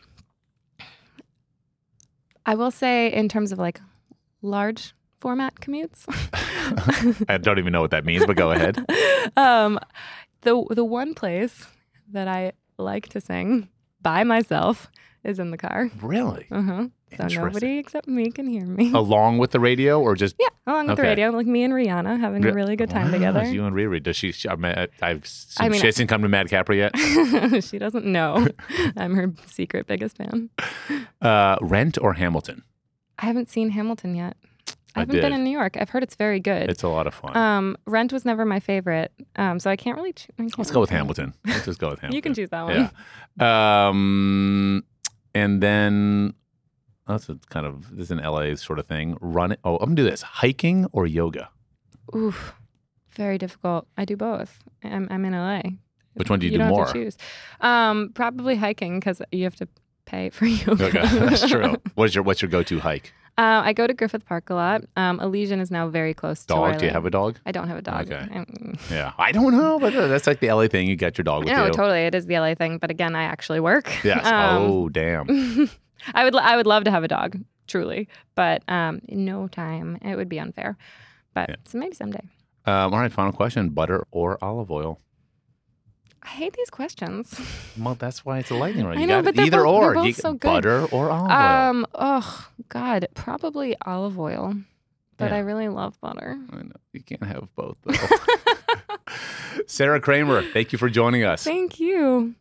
I will say in terms of like large format commutes. I don't even know what that means, but go ahead. um, the the one place that I like to sing by myself is in the car. Really? Uh-huh. So Interesting. nobody except me can hear me. Along with the radio or just Yeah, along with the Okay. radio, like me and Rihanna having a really good time Wow, together. You and Riri. Does she? she I mean, I- I've I mean, she hasn't come to Mad Capra yet. She doesn't know. I'm her secret biggest fan. Uh, Rent or Hamilton? I haven't seen Hamilton yet. I I haven't been did. in New York. I've heard it's very good. It's a lot of fun. um, Rent was never my favorite, um, so I can't really. Cho- I can't Let's go with really- Hamilton. Let's just go with Hamilton. You can choose that one. Yeah. Um, and then that's a kind of this is an L A sort of thing. Run. Oh, I'm gonna do this: hiking or yoga. Oof, very difficult. I do both. I'm, I'm in L A. Which one do you, you do don't more? Have to choose. Um, probably hiking because you have to pay for yoga. Okay, that's true. What is your what's your go-to hike? Uh, I go to Griffith Park a lot. Um, Elysian is now very close to where I Dog? Do you live. have a dog? I don't have a dog. Okay. I'm- Yeah. I don't know, but uh, that's like the L A thing. You got your dog with No, you. totally. It is the L A thing. But again, I actually work. Yes. Um, oh, damn. I would I would love to have a dog, truly. But um, in no time. It would be unfair. But Yeah. so maybe someday. Um, all right, final question. Butter or olive oil? I hate these questions. Well, that's why it's a lightning round. I You know, got but they're either both- or. they're both You- so good. Butter or olive oil? Um, oh, God. Probably olive oil. But Yeah. I really love butter. I know. You can't have both, though. Sarah Kramer, thank you for joining us. Thank you.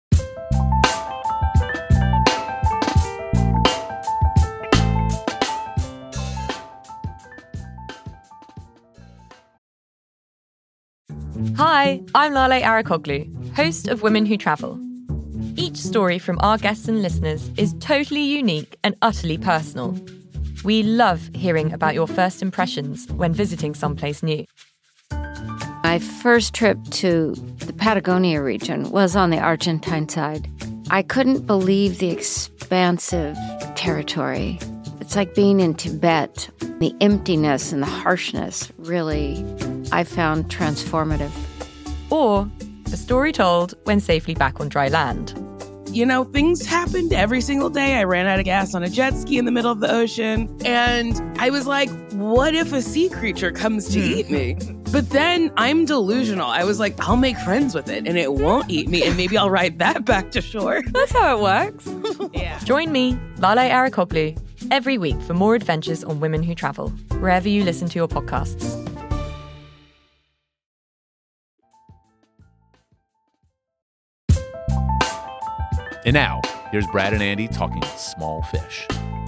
Hi, I'm Lale Arakoglu, host of Women Who Travel. Each story from our guests and listeners is totally unique and utterly personal. We love hearing about your first impressions when visiting someplace new. My first trip to the Patagonia region was on the Argentine side. I couldn't believe the expansive territory. It's like being in Tibet. The emptiness and the harshness really, I found transformative. Or a story told when safely back on dry land. You know, things happened every single day. I ran out of gas on a jet ski in the middle of the ocean. And I was like, what if a sea creature comes to eat me? But then I'm delusional. I was like, I'll make friends with it and it won't eat me. And maybe I'll ride that back to shore. That's how it works. Yeah. Join me, Lale Arakoglu, every week for more adventures on Women Who Travel, wherever you listen to your podcasts. And now, here's Brad and Andy talking small fish.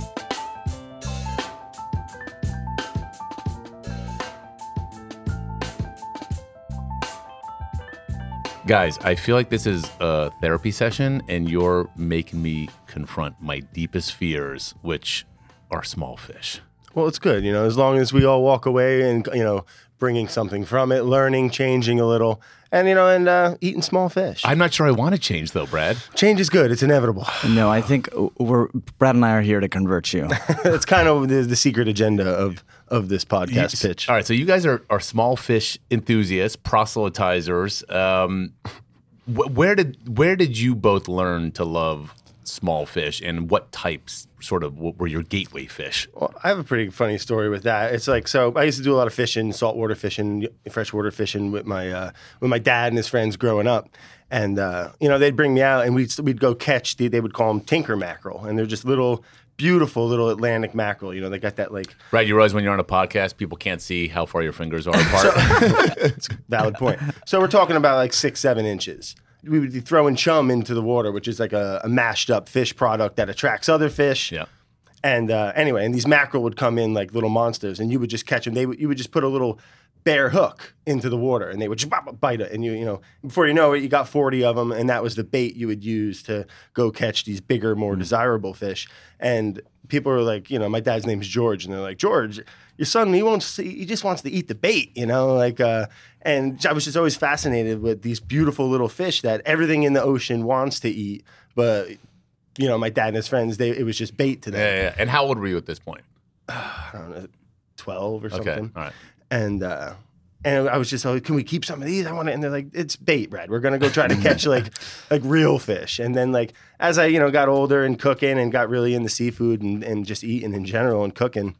Guys, I feel like this is a therapy session, and you're making me confront my deepest fears, which are small fish. Well, it's good, you know, as long as we all walk away and, you know, bringing something from it, learning, changing a little, and, you know, and uh, eating small fish. I'm not sure I want to change, though, Brad. Change is good. It's inevitable. No, I think we're Brad and I are here to convert you. It's kind of the, the secret agenda of, of this podcast You- pitch. All right, so you guys are, are small fish enthusiasts, proselytizers. Um, wh- where did where did you both learn to love small fish, and what types sort of were your gateway fish? Well, I have a pretty funny story with that. It's like, so I used to do a lot of fishing, saltwater fishing, freshwater fishing with my uh, with my dad and his friends growing up. And, uh, you know, they'd bring me out and we'd, we'd go catch, the, they would call them tinker mackerel. And they're just little, beautiful little Atlantic mackerel. You know, they got that like... Right, you realize when you're on a podcast, people can't see how far your fingers are apart. It's a valid point. So we're talking about like six, seven inches. We would be throwing chum into the water, which is like a, a mashed up fish product that attracts other fish. Yeah. And uh, anyway, and these mackerel would come in like little monsters, and you would just catch them. They would, you would just put a little bare hook into the water, and they would just bite it. And you, you know, before you know it, you got forty of them, and that was the bait you would use to go catch these bigger, more desirable fish. And people were like, you know, my dad's name is George, and they're like, George, your son, he won't see, he just wants to eat the bait, you know, like. Uh, and I was just always fascinated with these beautiful little fish that everything in the ocean wants to eat, but you know, my dad and his friends, they it was just bait to them. Yeah, yeah. And how old were you at this point? I don't know, twelve or Okay, something. all right. And uh, and I was just like, can we keep some of these? I want it. And they're like, it's bait, Brad. We're gonna go try to catch like like real fish. And then like as I you know got older and cooking and got really into seafood and, and just eating in general and cooking,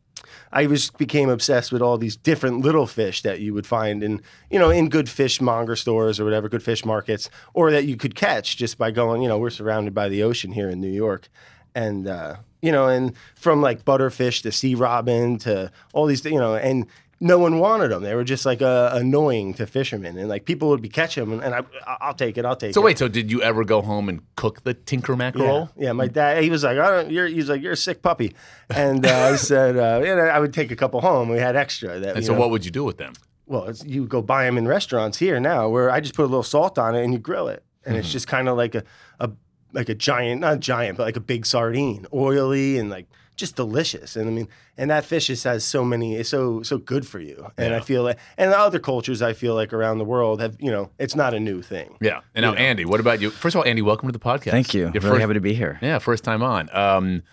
I was became obsessed with all these different little fish that you would find in, you know, in good fishmonger stores or whatever, good fish markets, or that you could catch just by going, you know, we're surrounded by the ocean here in New York. And, uh, you know, and from like butterfish to sea robin to all these, you know, and no one wanted them. They were just like uh, annoying to fishermen. And like people would be catching them and I, I'll take it, I'll take So it. wait, so did you ever go home and cook the tinker mackerel? Yeah, yeah, my dad, he was like, I don't, you're, he's like, you're a sick puppy. And uh, I said, uh, you know, I would take a couple home. We had extra. That, And you so know, what would you do with them? Well, it's, you go buy them in restaurants here now where I just put a little salt on it and you grill it. And Mm-hmm. it's just kind of like a, a, like a giant, not giant, but like a big sardine, oily and like just delicious. And I mean, and that fish just has so many, it's so, so good for you. And Yeah. I feel like, and the other cultures I feel like around the world have, you know, it's not a new thing. Yeah. And now, Andy, what about you? First of all, Andy, welcome to the podcast. Thank you. Your Really first- happy to be here. Yeah, first time on. Um,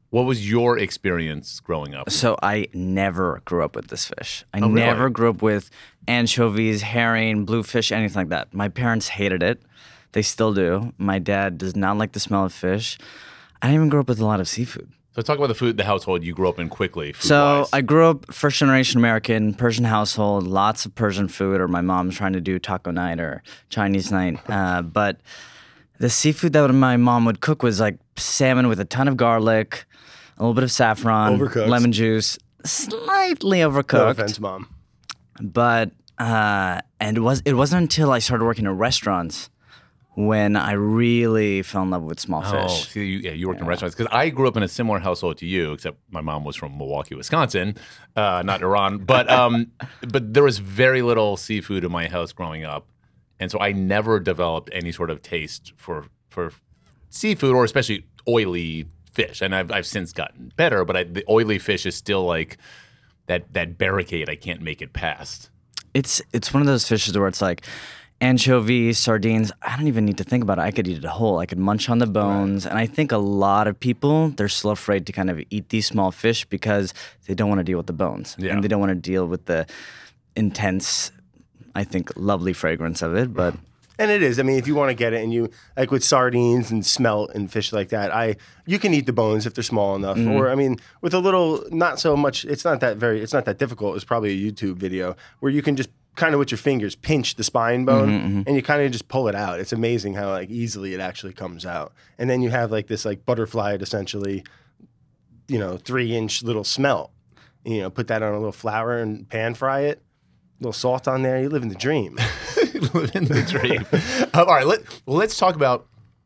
What was your experience growing up? So I never grew up with this fish. I Oh, really? never grew up with anchovies, herring, bluefish, anything like that. My parents hated it. They still do. My dad does not like the smell of fish. I didn't even grow up with a lot of seafood. So talk about the food, the household you grew up in quickly. So food-wise. I grew up first generation American, Persian household, lots of Persian food, or my mom's trying to do taco night or Chinese night. Uh, but the seafood that my mom would cook was like salmon with a ton of garlic, a little bit of saffron, Overcooked. lemon juice, slightly No overcooked. offense, mom. But uh, and it was it wasn't until I started working in restaurants when I really fell in love with small Oh, fish. see, you, yeah, you worked in restaurants. Because I grew up in a similar household to you, except my mom was from Milwaukee, Wisconsin, uh, not Iran. But um, but there was very little seafood in my house growing up, and so I never developed any sort of taste for for seafood, or especially oily fish. And I've I've since gotten better, but I, the oily fish is still like that that barricade I can't make it past. It's it's one of those fishes where it's like anchovies, sardines. I don't even need to think about it. I could eat it whole. I could munch on the bones. And I think a lot of people, they're still afraid to kind of eat these small fish because they don't want to deal with the bones. Yeah. And they don't want to deal with the intense, I think, lovely fragrance of it. But And it is. I mean, if you want to get it, and you like with sardines and smelt and fish like that, I you can eat the bones if they're small enough. Mm-hmm. Or I mean, with a little, not so much. It's not that very. It's not that difficult. It's probably a YouTube video where you can just kind of with your fingers pinch the spine bone, Mm-hmm, and you kind of just pull it out. It's amazing how like easily it actually comes out. And then you have like this like butterfly, essentially, you know, three inch little smelt. You know, put that on a little flour and pan fry it. A little salt on there. You live in the dream. Living the dream. Um, all right, let, well, let's talk about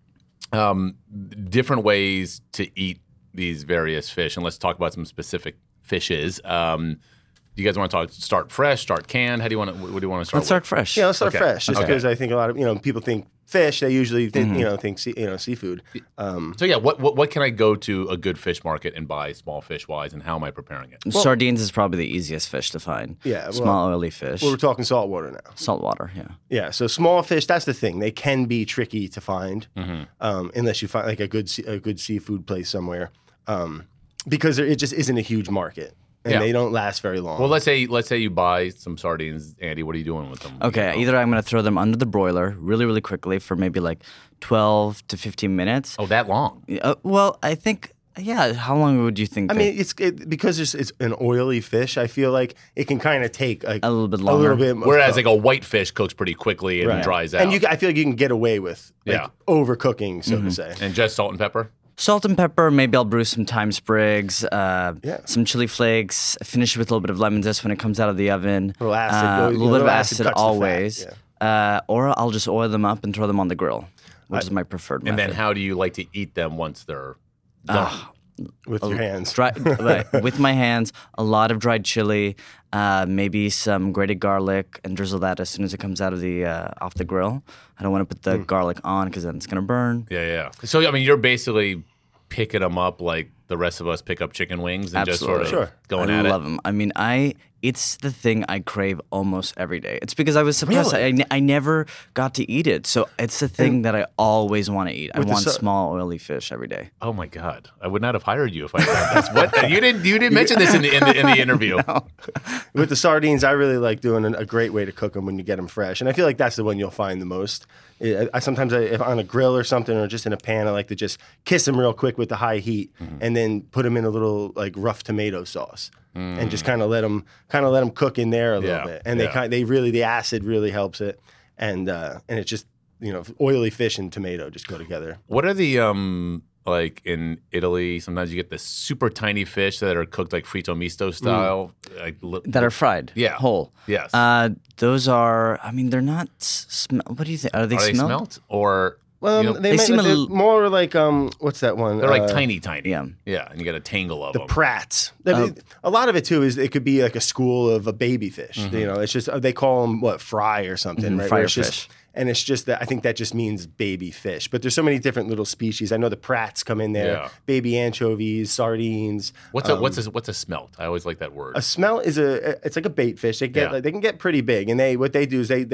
um, different ways to eat these various fish, and let's talk about some specific fishes. Um, do you guys want to talk? Start fresh, start canned? How do you want to? What do you want to start? let's start with? fresh. Yeah, let's start Okay. fresh. Just Okay. because I think a lot of you know people think fish. They usually think, you know think sea, you know seafood. Um, So yeah, what, what what can I go to a good fish market and buy small fish wise, and how am I preparing it? Sardines is probably the easiest fish to find. Yeah, well, Small, oily fish. well, we're talking saltwater now. Saltwater, yeah. Yeah, so small fish. That's the thing. They can be tricky to find Mm-hmm. um, unless you find like a good sea- a good seafood place somewhere, um, because there, it just isn't a huge market and Yeah. they don't last very long. Well, let's say let's say you buy some sardines, Andy. What are you doing with them? Okay, either I'm going to throw them under the broiler really, really quickly for maybe like twelve to fifteen minutes. Oh, that long? Uh, well, I think, yeah, how long would you think? I they- mean, it's it, because it's, it's an oily fish. I feel like it can kind of take like A little bit A longer. little bit. of Whereas cook. like a white fish cooks pretty quickly and Right. dries out. And you, I feel like you can get away with like, Yeah. overcooking, so to say. and just salt and pepper. Salt and pepper, maybe I'll brew some thyme sprigs, uh, Yeah. some chili flakes, finish it with a little bit of lemon zest when it comes out of the oven. A little acid, Uh, you a know, little bit of little acid acid cuts the fat, always. Uh, or I'll just oil them up and throw them on the grill, which is my preferred And method. then how do you like to eat them once they're done? Ah, With your hands. Dry, right, with my hands, a lot of dried chili, uh, maybe some grated garlic, and drizzle that as soon as it comes out of the uh, off the grill. I don't want to put the garlic on because then it's gonna burn. Yeah, yeah. So I mean, you're basically picking them up like the rest of us pick up chicken wings and just sort of Absolutely. Sure. going I at love it. them. I mean, I it's the thing I crave almost every day. It's because I was suppressed. Really? I, ne- I never got to eat it, so it's the thing that I always want to eat. I With the want sa- small, oily fish every day. Oh my god, I would not have hired you if I had that's what you didn't you didn't mention this in the in the, in the interview. With the sardines, I really like doing an, a great way to cook them when you get them fresh, and I feel like that's the one you'll find the most. I, I sometimes, I, if on a grill or something, or just in a pan, I like to just kiss them real quick with the high heat, and then put them in a little like rough tomato sauce, and just kind of let them kind of let them cook in there a little Yeah, bit. And they yeah. kind, they really the acid really helps it, and uh, and it's just you know oily fish and tomato just go together. What are the um like in Italy? Sometimes you get the super tiny fish that are cooked like frito misto style, like li- That are fried, Yeah. whole. Yes. Uh, those are. I mean, they're not. Sm- what do you think? Are they are they smelled? smelt or Well, you know, they, they might- seem a they're little- more like um, what's that one? they're like Uh, tiny, tiny. yeah. yeah, and you get a tangle of The them. Pratts. I mean, a lot of it too is it could be like a school of a baby fish. You know, it's just they call them what fry or something, right? fryer Where it's just- fish. and it's just that I think that just means baby fish. But there's so many different little species. I know the Pratts come in there. Yeah. Baby anchovies, sardines. what's a what's a what's a smelt? I always like that word. A smelt is a it's like a bait fish. They get Yeah. like, they can get pretty big, and they what they do is they they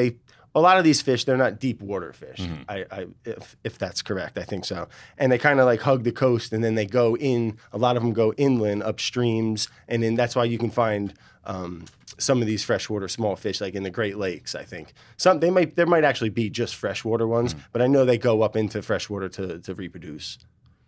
a lot of these fish, they're not deep water fish. Mm-hmm. I, I if if that's correct, I think so. And they kind of like hug the coast, and then they go in. A lot of them go inland, upstreams, and then that's why you can find um, some of these freshwater small fish, like in the Great Lakes. I think some they might there might actually be just freshwater ones, Mm-hmm. but I know they go up into freshwater to to reproduce.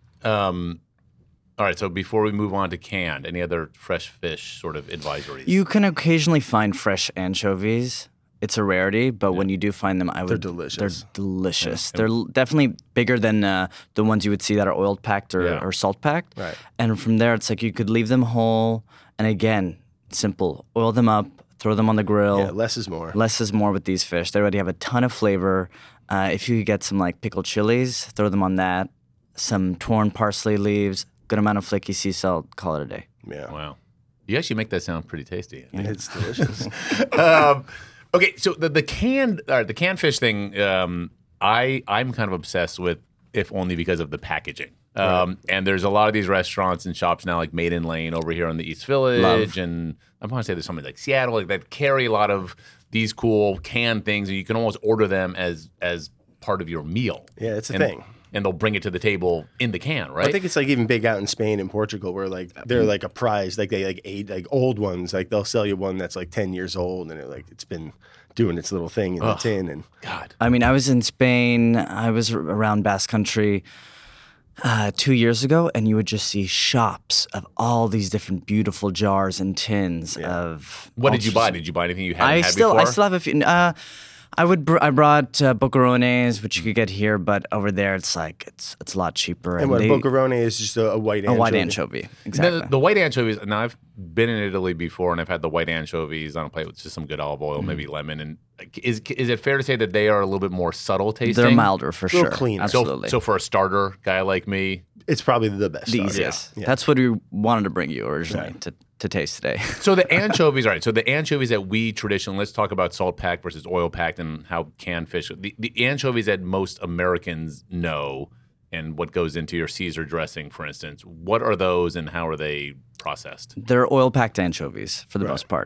Um, all right. So before we move on to canned, any other fresh fish sort of advisories? You can occasionally find fresh anchovies. It's a rarity, but when you do find them, I would. They're delicious. They're delicious. They're l- definitely bigger than uh, the ones you would see that are oil packed or, Yeah. or salt packed. Right. And from there, it's like you could leave them whole. And again, simple. Oil them up, throw them on the grill. Yeah, less is more. Less is more with these fish. They already have a ton of flavor. Uh, if you could get some like pickled chilies, throw them on that. Some torn parsley leaves, good amount of flaky sea salt, call it a day. Yeah, Wow. You actually make that sound pretty tasty. it's delicious. um, okay, so the the canned uh, the canned fish thing, um, I I'm kind of obsessed with, if only because of the packaging. Um, And there's a lot of these restaurants and shops now, like Maiden Lane over here on the East Village, Love. and I want to say there's something like Seattle, like that carry a lot of these cool canned things, and you can almost order them as as part of your meal. Yeah, it's a and, thing. and they'll bring it to the table in the can, right? I think it's like even big out in Spain and Portugal, where like they're like a prize, like they like eight like old ones, like they'll sell you one that's like ten years old, and it like it's been doing its little thing in the tin, and God. I mean, I was in Spain. I was r- around Basque Country uh, two years ago, and you would just see shops of all these different beautiful jars and tins of. What all did you sorts buy? of- Did you buy anything you hadn't I had still, before? I still have a few. Uh, I would. Br- I brought uh, boquerones, which you could get here, but over there it's like it's it's a lot cheaper. and what they- boquerone is just a, a white a anchovy. white anchovy, exactly. The, the white anchovies, and I've been in Italy before, and I've had the white anchovies on a plate with just some good olive oil, maybe lemon. And like, is is it fair to say that they are a little bit more subtle tasting? They're milder for little sure. cleaner. So, Absolutely. so for a starter guy like me, It's probably the best. the starter. easiest. Yeah. That's what we wanted to bring you originally to, to taste today. so the anchovies, all right. So the anchovies that we traditionally, let's talk about salt packed versus oil packed and how canned fish. The, the anchovies that most Americans know and what goes into your Caesar dressing, for instance. What are those, and how are they processed? They're oil packed anchovies for the most part,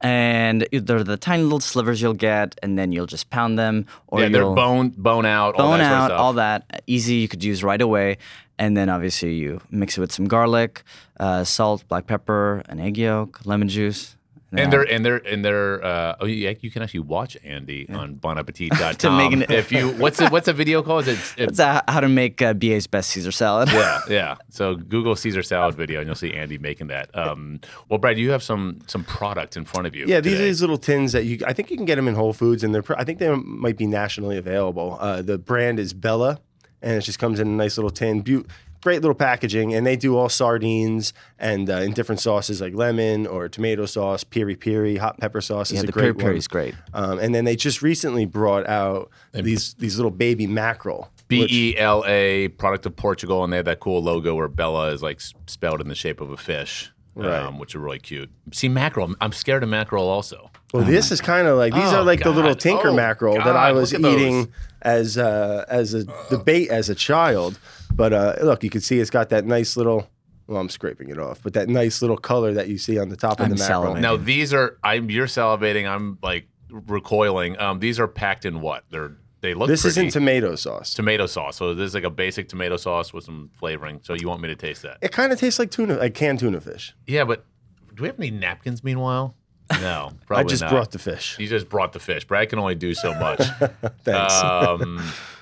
and they're the tiny little slivers you'll get, and then you'll just pound them, or Yeah, they're you'll bone bone out, all bone that sort of out, stuff. all that easy. You could use right away, and then obviously you mix it with some garlic, uh, salt, black pepper, an egg yolk, lemon juice. And then- they're and they're and they're uh, oh yeah, you can actually watch Andy on bon appetit dot To com. make an- if you what's the, what's the video called? Is it, It's uh, how to make uh, B A's best Caesar salad. yeah, yeah. So Google Caesar salad video, and you'll see Andy making that. Um, well, Brad, you have some some product in front of you. Yeah, these are today. these little tins that you. I think you can get them in Whole Foods, and they're. pr- I think they might be nationally available. Uh, the brand is Bella, and it just comes in a nice little tin. Beau- Great little packaging, and they do all sardines and uh, in different sauces like lemon or tomato sauce, piri piri, hot pepper sauce Yeah, is a the great peri one. peri is great. Um, and then they just recently brought out these these little baby mackerel. B which- E L A, product of Portugal, and they have that cool logo where Bella is like s- spelled in the shape of a fish, Right. um, which are really cute. See mackerel. I'm scared of mackerel also. Well, this is kind of like these Oh, are like the little God. tinker Oh, mackerel that God. I was Look at those. eating as uh, as a the bait as a child. But uh, look, you can see it's got that nice little. Well, I'm scraping it off, but that nice little color that you see on the top of I'm the mackerel. salivating. Now these are. I'm you're salivating. I'm like recoiling. Um, these are packed in what? They're they look. This pretty. isn't tomato sauce. tomato sauce. So this is like a basic tomato sauce with some flavoring. So you want me to taste that? It kind of tastes like tuna, like canned tuna fish. Yeah, but do we have any napkins meanwhile? No, probably I just not. brought the fish. You just brought the fish. Brad can only do so much. Thanks. um,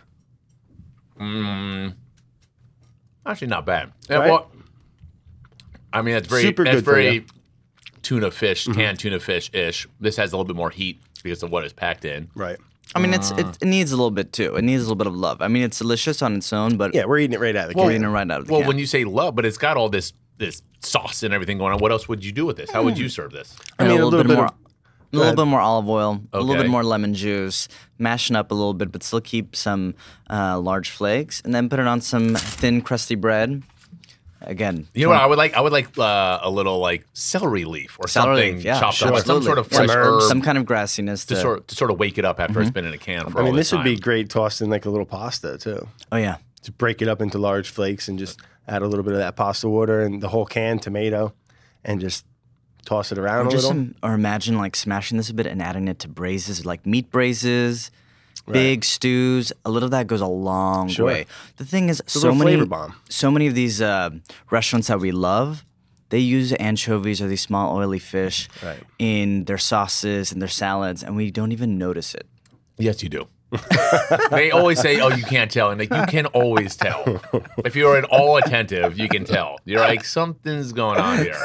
mm, actually, not bad. Yeah, Right? well, I mean, that's very Super that's good for very you. Mm-hmm. tuna fish, canned tuna fish ish. This has a little bit more heat because of what is packed in. Right. I mean, it's it, it needs a little bit too. It needs a little bit of love. I mean, it's delicious on its own, but Yeah, we're eating it right out of the we're can. eating it right out of the Well, can. when you say love, but it's got all this this sauce and everything going on. What else would you do with this? How would you serve this? I And mean, a little, bit, more, of- a little ahead. bit more olive oil, a little Okay. bit more lemon juice, mashing up a little bit, but still keep some uh, large flakes, and then put it on some thin, crusty bread. Again, You know what? I would like I would like uh, a little like celery leaf or Celery something leaf, yeah, chopped sure, up, some absolutely. sort of Yeah, fresh some herb herbs, some kind of grassiness to to, sort to sort of wake it up after it's been in a can for I all mean, this this would be time. great tossed in like a little pasta too. Oh yeah, Just break it up into large flakes and just add a little bit of that pasta water and the whole can tomato, and just toss it around Or a just little. some, or imagine like smashing this a bit and adding it to braises, like meat braises, big stews. A little of that goes a long Sure. way. The thing is, a so little many, flavor bomb. so many of these uh, restaurants that we love, they use anchovies or these small oily fish Right. in their sauces and their salads, and we don't even notice it. Yes, you do. They always say, "Oh, you can't tell," and like you can always tell. If you're at all attentive, you can tell. You're like, something's going on here.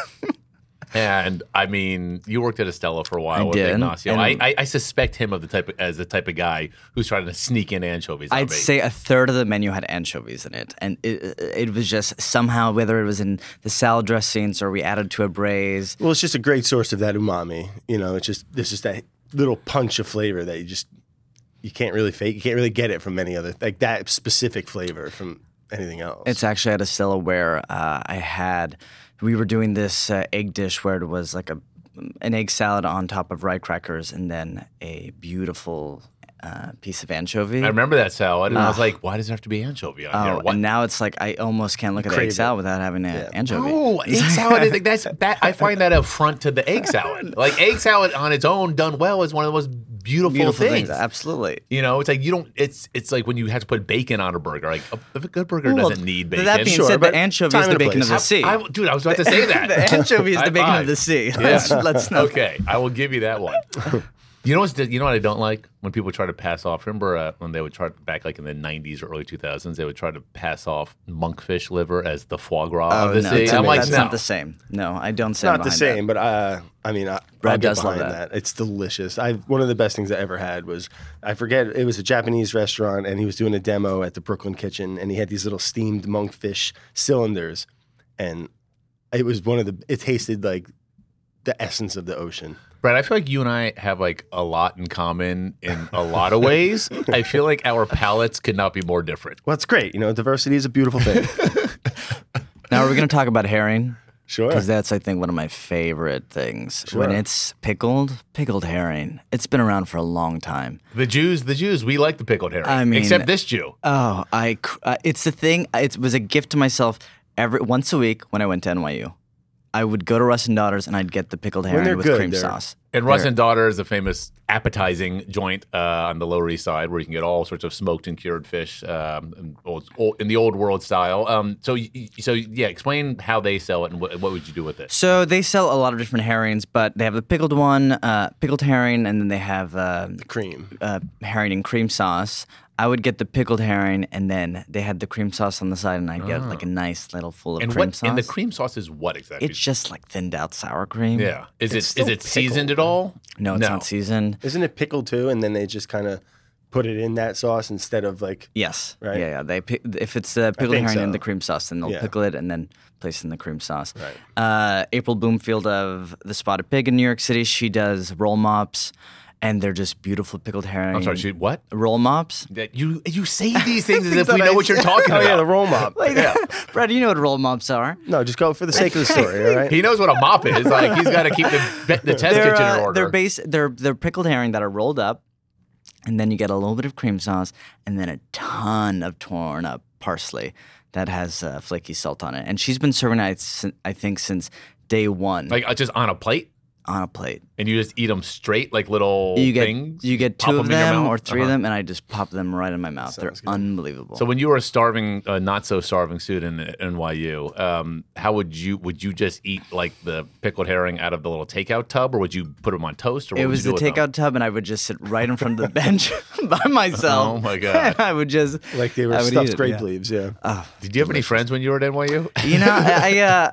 And I mean, you worked at Estella for a while I with did. Ignacio. And- I, I, I suspect him of the type of, as the type of guy who's trying to sneak in anchovies. on I'd me. say a third of the menu had anchovies in it, and it, it was just somehow, whether it was in the salad dressings or we added to a braise. Well, it's just a great source of that umami. You know, it's just there's just that little punch of flavor that you just you can't really fake. You can't really get it from any other like that specific flavor from anything else. It's actually at Estella where uh, I had, we were doing this uh, egg dish where it was like a an egg salad on top of rye crackers and then a beautiful uh, piece of anchovy. I remember that salad, and I was like, "Why does there have to be anchovy on here?" Oh, What? and now it's like I almost can't look at Crave egg it. salad without having an anchovy. No, egg salad is like that's that. I find that affront to the egg salad. Like egg salad on its own, done well, is one of the most beautiful, Beautiful things. things, absolutely. You know, it's like you don't. It's it's like when you have to put bacon on a burger. Like a, a good burger Well, doesn't need bacon. That being Sure, said, but the anchovy time is the and a bacon of the place. sea. I, dude, I was about to say that. the anchovy is High the bacon five. of the sea. Yeah. Let's, let's not. Okay, I will give you that one. You know what's you know what I don't like when people try to pass off. Remember uh, when they would try back like in the nineties or early two thousands, they would try to pass off monkfish liver as the foie gras of the no, sea. that's, I'm like, that's no. not the same. No, I don't It's stand not the behind same, but uh, I mean, I, I'll Brad get does love behind that. It's delicious. I one of the best things I ever had was I forget it was a Japanese restaurant, and he was doing a demo at the Brooklyn Kitchen, and he had these little steamed monkfish cylinders, and it was one of the. It tasted like the essence of the ocean. Brad, I feel like you and I have like a lot in common in a lot of ways. I feel like our palates could not be more different. Well, it's great. You know, diversity is a beautiful thing. Now, are we going to talk about herring? Sure. Because that's, I think, one of my favorite things. Sure. When it's pickled, pickled herring. It's been around for a long time. The Jews, the Jews, we like the pickled herring. I mean- except this Jew. Oh, I, cr- uh, it's the thing. It was a gift to myself every once a week when I went to N Y U. I would go to Russ and Daughters and I'd get the pickled they're herring with good, cream they're- sauce. And Russ and Daughter is a famous appetizing joint uh, on the Lower East Side where you can get all sorts of smoked and cured fish um, in, old, old, in the old world style. Um, so, y- so yeah, explain how they sell it and what, what would you do with it? So they sell a lot of different herrings, but they have the pickled one, uh, pickled herring, and then they have uh, Cream. uh, herring and cream sauce. I would get the pickled herring, and then they had the cream sauce on the side, and I'd get like a nice little full of And cream what? sauce. And the cream sauce is what exactly? It's just like thinned out sour cream. yeah. Is It's it still is it seasoned pickled. at all? No, it's not seasoned. Isn't it pickled too? And then they just kind of put it in that sauce instead of like. Yes. Right? Yeah, yeah. They pick, if it's the pickled think herring and so. the cream sauce, then they'll Yeah. pickle it and then place it in the cream sauce. Right. Uh, April Bloomfield of the Spotted Pig in New York City, she does roll mops, and they're just beautiful pickled herring. I'm sorry. She, what? Roll mops. That you you say these things as if we know what you're talking Oh about. yeah, the roll mop. Yeah. Brad, you know what roll mops are. No, just go for the sake of the story. All right. He knows what a mop is. Like he's got to keep the the test They're, kitchen uh, in order. they're base. They're they're pickled herring that are rolled up, and then you get a little bit of cream sauce, and then a ton of torn up parsley that has uh, flaky salt on it. And she's been serving it, sin- I think, since day one like uh, just on a plate, on a plate. and you just eat them straight, like little You get things. you get Pop two of in your them mouth? or 3 Uh-huh. of them, and I just pop them right in my mouth. They're Sounds good. unbelievable. So when you were a starving, uh, not so starving student at N Y U, um, how would you would you just eat like the pickled herring out of the little takeout tub, or would you put them on toast? Or what it would was you the do with them? takeout tub, and I would just sit right in front of the bench by myself. Oh, my God. And I would just Like they were I would stuffed eat it, grape yeah. leaves. Yeah. Did you have any friends when you were at N Y U? You know, I, I, uh,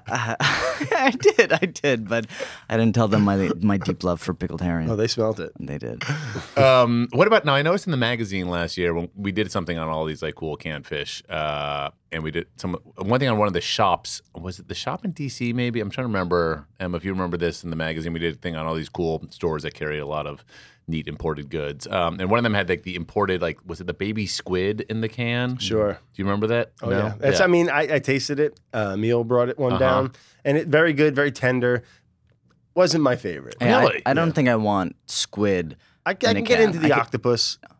I did, I did, but I didn't tell them my my deep love for pickled herring. Oh, they smelt it. They did. Um, what about now? I noticed in the magazine last year when we did something on all these like cool canned fish, uh, and we did some one thing on one of the shops. Was it the shop in D C? Maybe I'm trying to remember. Um, if you remember this in the magazine, we did a thing on all these cool stores that carry a lot of neat imported goods. Um, and one of them had like the imported like was it the baby squid in the can? Sure. Do you remember that? Oh No? yeah. That's. I mean, I, I tasted it. Uh, Meal brought it one Uh-huh. down, and it very good, very tender. Wasn't my favorite. Yeah, I- Really? I, don't think I want squid. I, I in can a get can. into the I could- octopus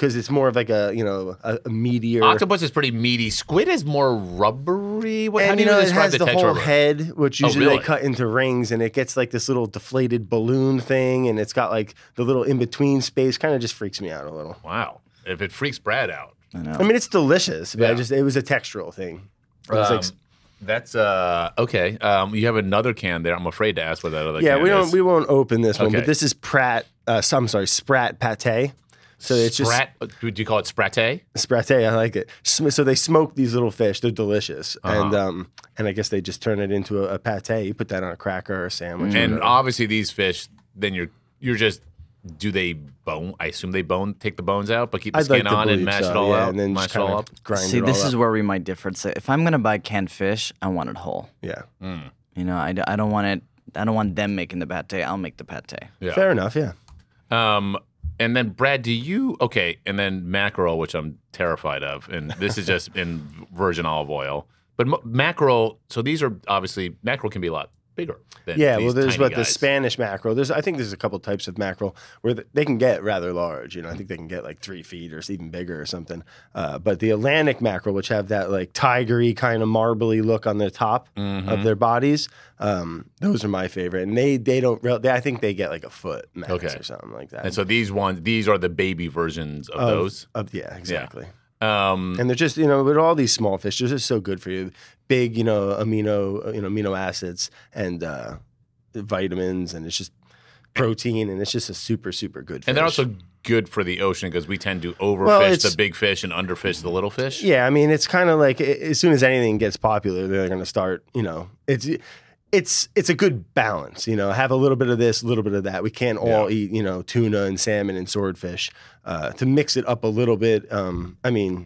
because it's more of like a you know a, a meatier. Octopus is pretty meaty. Squid is more rubbery. What, how And do you you know, it describe has the, the texture whole of it? head, which Oh, usually really? they cut into rings, and it gets like this little deflated balloon thing, and it's got like the little in between space. Kind of just freaks me out a little. Wow. If it freaks Brad out. I know. I mean, it's delicious, but I Yeah. just it was a textural thing. It was Um, like, that's uh okay. Um, you have another can there. I'm afraid to ask what that other yeah, can we don't is. we won't open this one, Okay. but this is Pratt. Uh, so, I'm sorry, Sprat pate. So it's just Sprat, do you call it sprate? Sprate, I like it. Sm- So they smoke these little fish. They're delicious, Uh-huh. and um, and I guess they just turn it into a, a pate. You put that on a cracker or a sandwich. or And whatever. obviously these fish, then you're you're just do they bone? I assume they bone take the bones out, but keep the I'd skin like to on and believe mash so, it all yeah, out. and then mash just it all kind up. of grind See, it all this up. is where we might differ. So if I'm gonna buy canned fish, I want it whole. Yeah, You know, I, d- I don't want it. I don't want them making the pate. I'll make the pate. Yeah. fair enough. Yeah, Um, and then Brad, do you okay? And then mackerel, which I'm terrified of, and this is just in virgin olive oil. But m- mackerel, so these are obviously mackerel can be a lot bigger. Than yeah. these Well, there's tiny what the guys. Spanish mackerel. There's I think there's a couple types of mackerel where th- they can get rather large. You know, I think they can get like three feet or even bigger or something. Uh, but the Atlantic mackerel, which have that like tigery kind of marbly look on the top Mm-hmm. of their bodies, um, those are my favorite. And they they don't. Real, they, I think they get like a foot max Okay. or something like that. And so these ones, these are the baby versions of Of- those. of- yeah, exactly. Um, And they're just, you know, with all these small fish, they're just so good for you. Big, you know, amino, you know, amino acids and uh, vitamins, and it's just protein, and it's just a super, super good fish. and they're also good for the ocean because we tend to overfish Well, the it's- big fish and underfish the little fish. yeah, I mean, it's kind of like a- as soon as anything gets popular, they're going to start, you know, it's. It's it's a good balance, you know. Have a little bit of this, a little bit of that. We can't all Yeah. eat, you know, tuna and salmon and swordfish. Uh, to mix it up a little bit, um, I mean,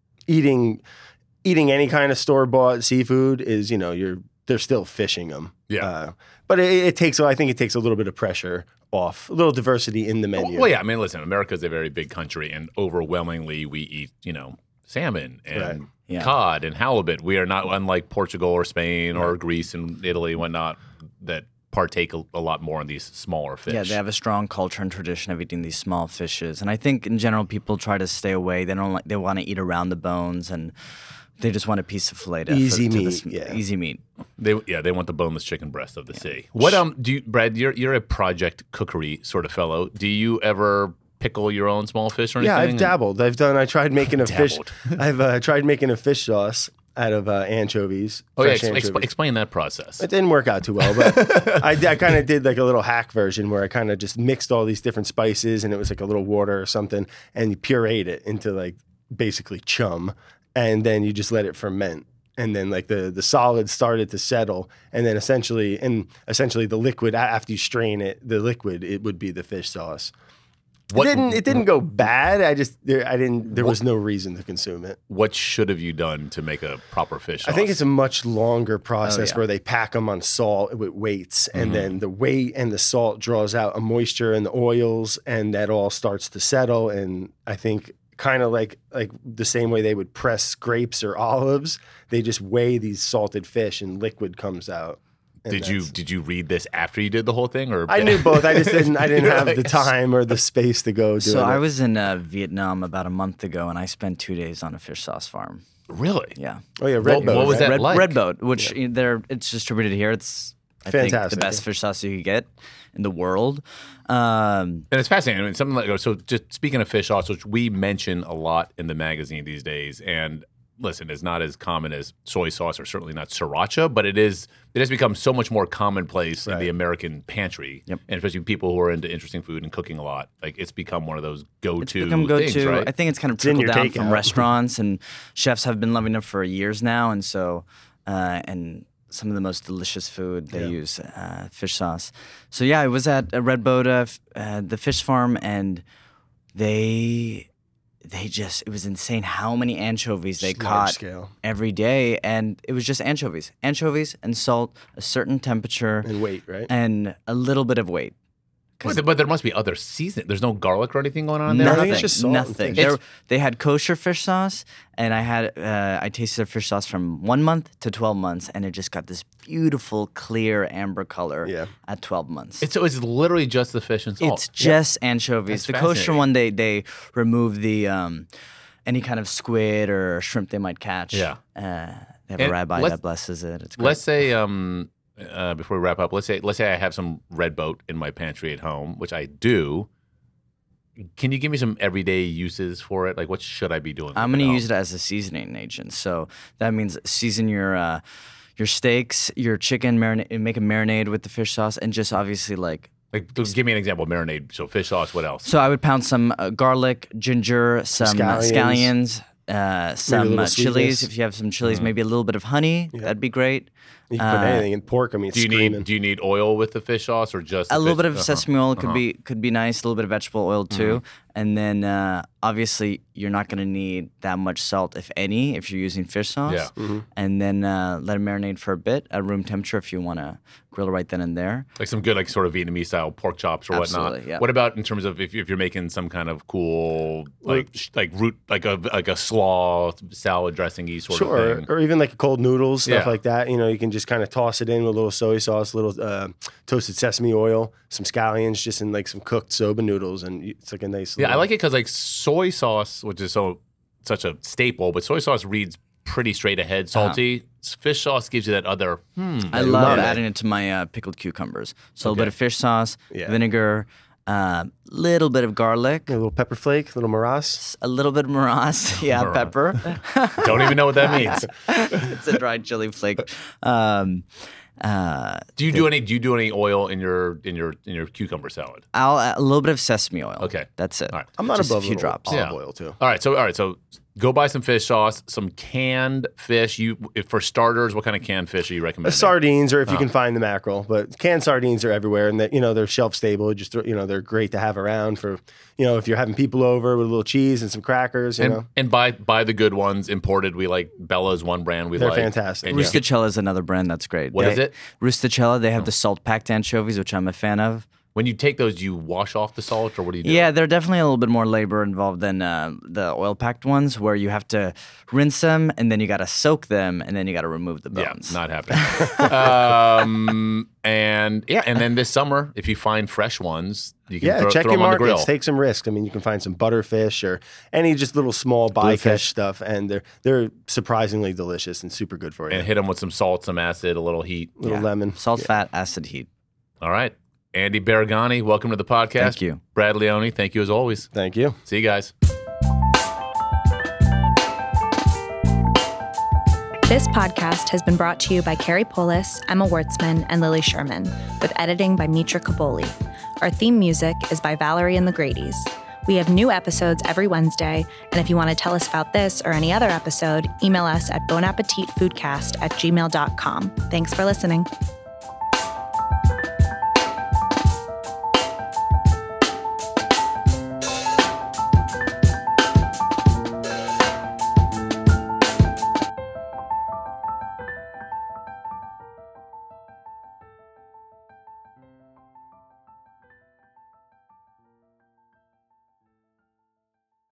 eating eating any kind of store bought seafood is, you know, you're they're still fishing them. Yeah. Uh, but it, it takes, I think it takes a little bit of pressure off, a little diversity in the menu. Well, yeah. I mean, listen, America's a very big country, and overwhelmingly we eat, you know, salmon and Right. Yeah. cod and halibut. We are not unlike Portugal or Spain or Greece and Italy and whatnot that partake a, a lot more in these smaller fish. Yeah, they have a strong culture and tradition of eating these small fishes, and I think in general people try to stay away. They don't like. They want to eat around the bones, and they just want a piece of fillet. To, Easy for, to meat, this- yeah. easy meat. They yeah, they want the boneless chicken breast of the sea. What um do you Brad, you're you're a project cookery sort of fellow. Do you ever pickle your own small fish or anything? Yeah, I've dabbled. I've done. I tried making a fish. Dabbled. I've uh, tried making a fish sauce out of uh, anchovies. Oh yeah, fresh ex- anchovies. exp- explain that process. It didn't work out too well, but I, I kind of did like a little hack version where I kind of just mixed all these different spices, and it was like a little water or something, and you pureed it into like basically chum, and then you just let it ferment. And then like the the solid started to settle, and then essentially and essentially the liquid a- after you strain it, the liquid it would be the fish sauce. What it didn't it didn't go bad. I just there I didn't there was no reason to consume it. what should have you done to make a proper fish sauce? I think it's a much longer process yeah. where they pack them on salt with weights, and then the weight and the salt draws out a moisture and the oils, and that all starts to settle. And I think kind of like like the same way they would press grapes or olives, they just weigh these salted fish, and liquid comes out. And Did you that's- did you read this after you did the whole thing, or I knew both. I just didn't. I didn't You're have the like- time or the space to go do So it. I was in uh, Vietnam about a month ago, and I spent two days on a fish sauce farm. Really? Yeah, Oh yeah, What- red boat. what was right? that Red, like? Red Boat, which you know, they're it's distributed here. It's I think Fantastic, the best yeah. fish sauce you could get in the world. Um, And it's fascinating. I mean, something like so. Just speaking of fish sauce, which we mention a lot in the magazine these days, and listen, it's not as common as soy sauce or certainly not sriracha, but it is. It has become so much more commonplace in the American pantry, Yep. and especially people who are into interesting food and cooking a lot. Like it's become one of those go-to It's become things, go-to. right? I think it's kind of in trickled your down from takeout. restaurants, and chefs have been loving it for years now. And so, uh, and some of the most delicious food they use uh, fish sauce. So yeah, I was at a Red Boat, uh, f- uh, the fish farm, and they they just it was insane how many anchovies they Just large caught scale. every day, and it was just anchovies, anchovies and salt, a certain temperature, And weight, right? and a little bit of weight. But, but there must be other season. There's no garlic or anything going on there. Nothing. Nothing. it's just salt and nothing. fish. They they had kosher fish sauce, and I had uh, I tasted their fish sauce from one month to twelve months, and it just got this beautiful, clear amber color Yeah. at twelve months. It's, so it's literally just the fish and salt. It's just anchovies. That's The kosher fascinating. one, they they remove the um, any kind of squid or shrimp they might catch. Yeah. Uh, they have And a rabbi let's- that blesses it. It's great. Let's say, um, uh, before we wrap up, let's say let's say I have some red boat in my pantry at home, which I do. Can you give me some everyday uses for it? Like, what should I be doing? I'm with going to it? use it as a seasoning agent. So that means season your uh, your steaks, your chicken, marinate, make a marinade with the fish sauce, and just obviously like. Like, just give me an example of marinade. So fish sauce. What else? So I would pound some uh, garlic, ginger, some uh, scallions. scallions, uh, some little uh, chilies. sweetness. If you have some chilies, maybe a little bit of honey. That'd be great. You can put Uh, anything in pork. I mean, it's do you screaming. need do you need oil with the fish sauce or just A the little fish- bit of uh-huh. sesame oil could Uh-huh. be could be nice. A little bit of vegetable oil too, Mm-hmm. and then uh, obviously you're not going to need that much salt, if any, if you're using fish sauce. Yeah. Mm-hmm. And then uh, let it marinate for a bit at room temperature if you want to grill it right then and there. Like some good, like sort of Vietnamese style pork chops or whatnot. Absolutely, yeah. What about in terms of if, if you're making some kind of cool, like sh- like root, like a like a slaw salad dressing-y sort Sure, of thing? or even like cold noodles, stuff Yeah. like that. You know, you can just kind of toss it in with a little soy sauce, a little uh, toasted sesame oil, some scallions, just in like some cooked soba noodles, and it's like a nice. Yeah, I little- like it because like soy sauce, which is so such a staple, but soy sauce reads pretty straight ahead, salty. Fish sauce gives you that other. Hmm. I love love it. adding it to my uh, pickled cucumbers. So a Okay. little bit of fish sauce, Yeah. vinegar, a little bit of garlic, a little pepper flake, a little maras. a little bit of moras, yeah, Moras. pepper. Don't even know what that means. It's a dried chili flake. Um, uh, Do you do any? Do you do any oil in your in your in your cucumber salad? I'll add a little bit of sesame oil. Okay. That's it. All right. I'm not Just above a few little drops. olive Yeah. oil too. All right, so all right, so go buy some fish sauce, some canned fish. You if for starters, what kind of canned fish are you Uh, recommending? sardines, or if you Oh. can find the mackerel, but canned sardines are everywhere, and that you know they're shelf stable. Just throw- you know they're great to have around for you know if you're having people over with a little cheese and some crackers. You and know, and buy buy the good ones imported. We like Bella's one brand. We They're like fantastic. And yeah. Rusticella is another brand that's great. What What is is it? Rusticella. They have the salt-packed anchovies, which I'm a fan of. When you take those, do you wash off the salt, or what do you do? Yeah, they're definitely a little bit more labor involved than uh, the oil-packed ones, where you have to rinse them and then you got to soak them and then you got to remove the Yeah, bones. not happening. um, and yeah, and then this summer, if you find fresh ones, you can yeah, throw, check throw your them on the grill. markets, take some risks. I mean, you can find some butterfish or any just little small bycatch Bluefish. stuff, and they're they're surprisingly delicious and super good for you. and hit them with some salt, some acid, a little heat. little Yeah. lemon, Salt, fat, acid, heat. All right. Andy Baragani, welcome to the podcast. Thank you. Brad Leone, thank you as always. Thank you. See you guys. This podcast has been brought to you by Carrie Polis, Emma Wertzman, and Lily Sherman, with editing by Mitra Kaboli. Our theme music is by Valerie and the Grady's. We have new episodes every Wednesday, and if you want to tell us about this or any other episode, email us at bonappetitfoodcast at gmail dot com. Thanks for listening.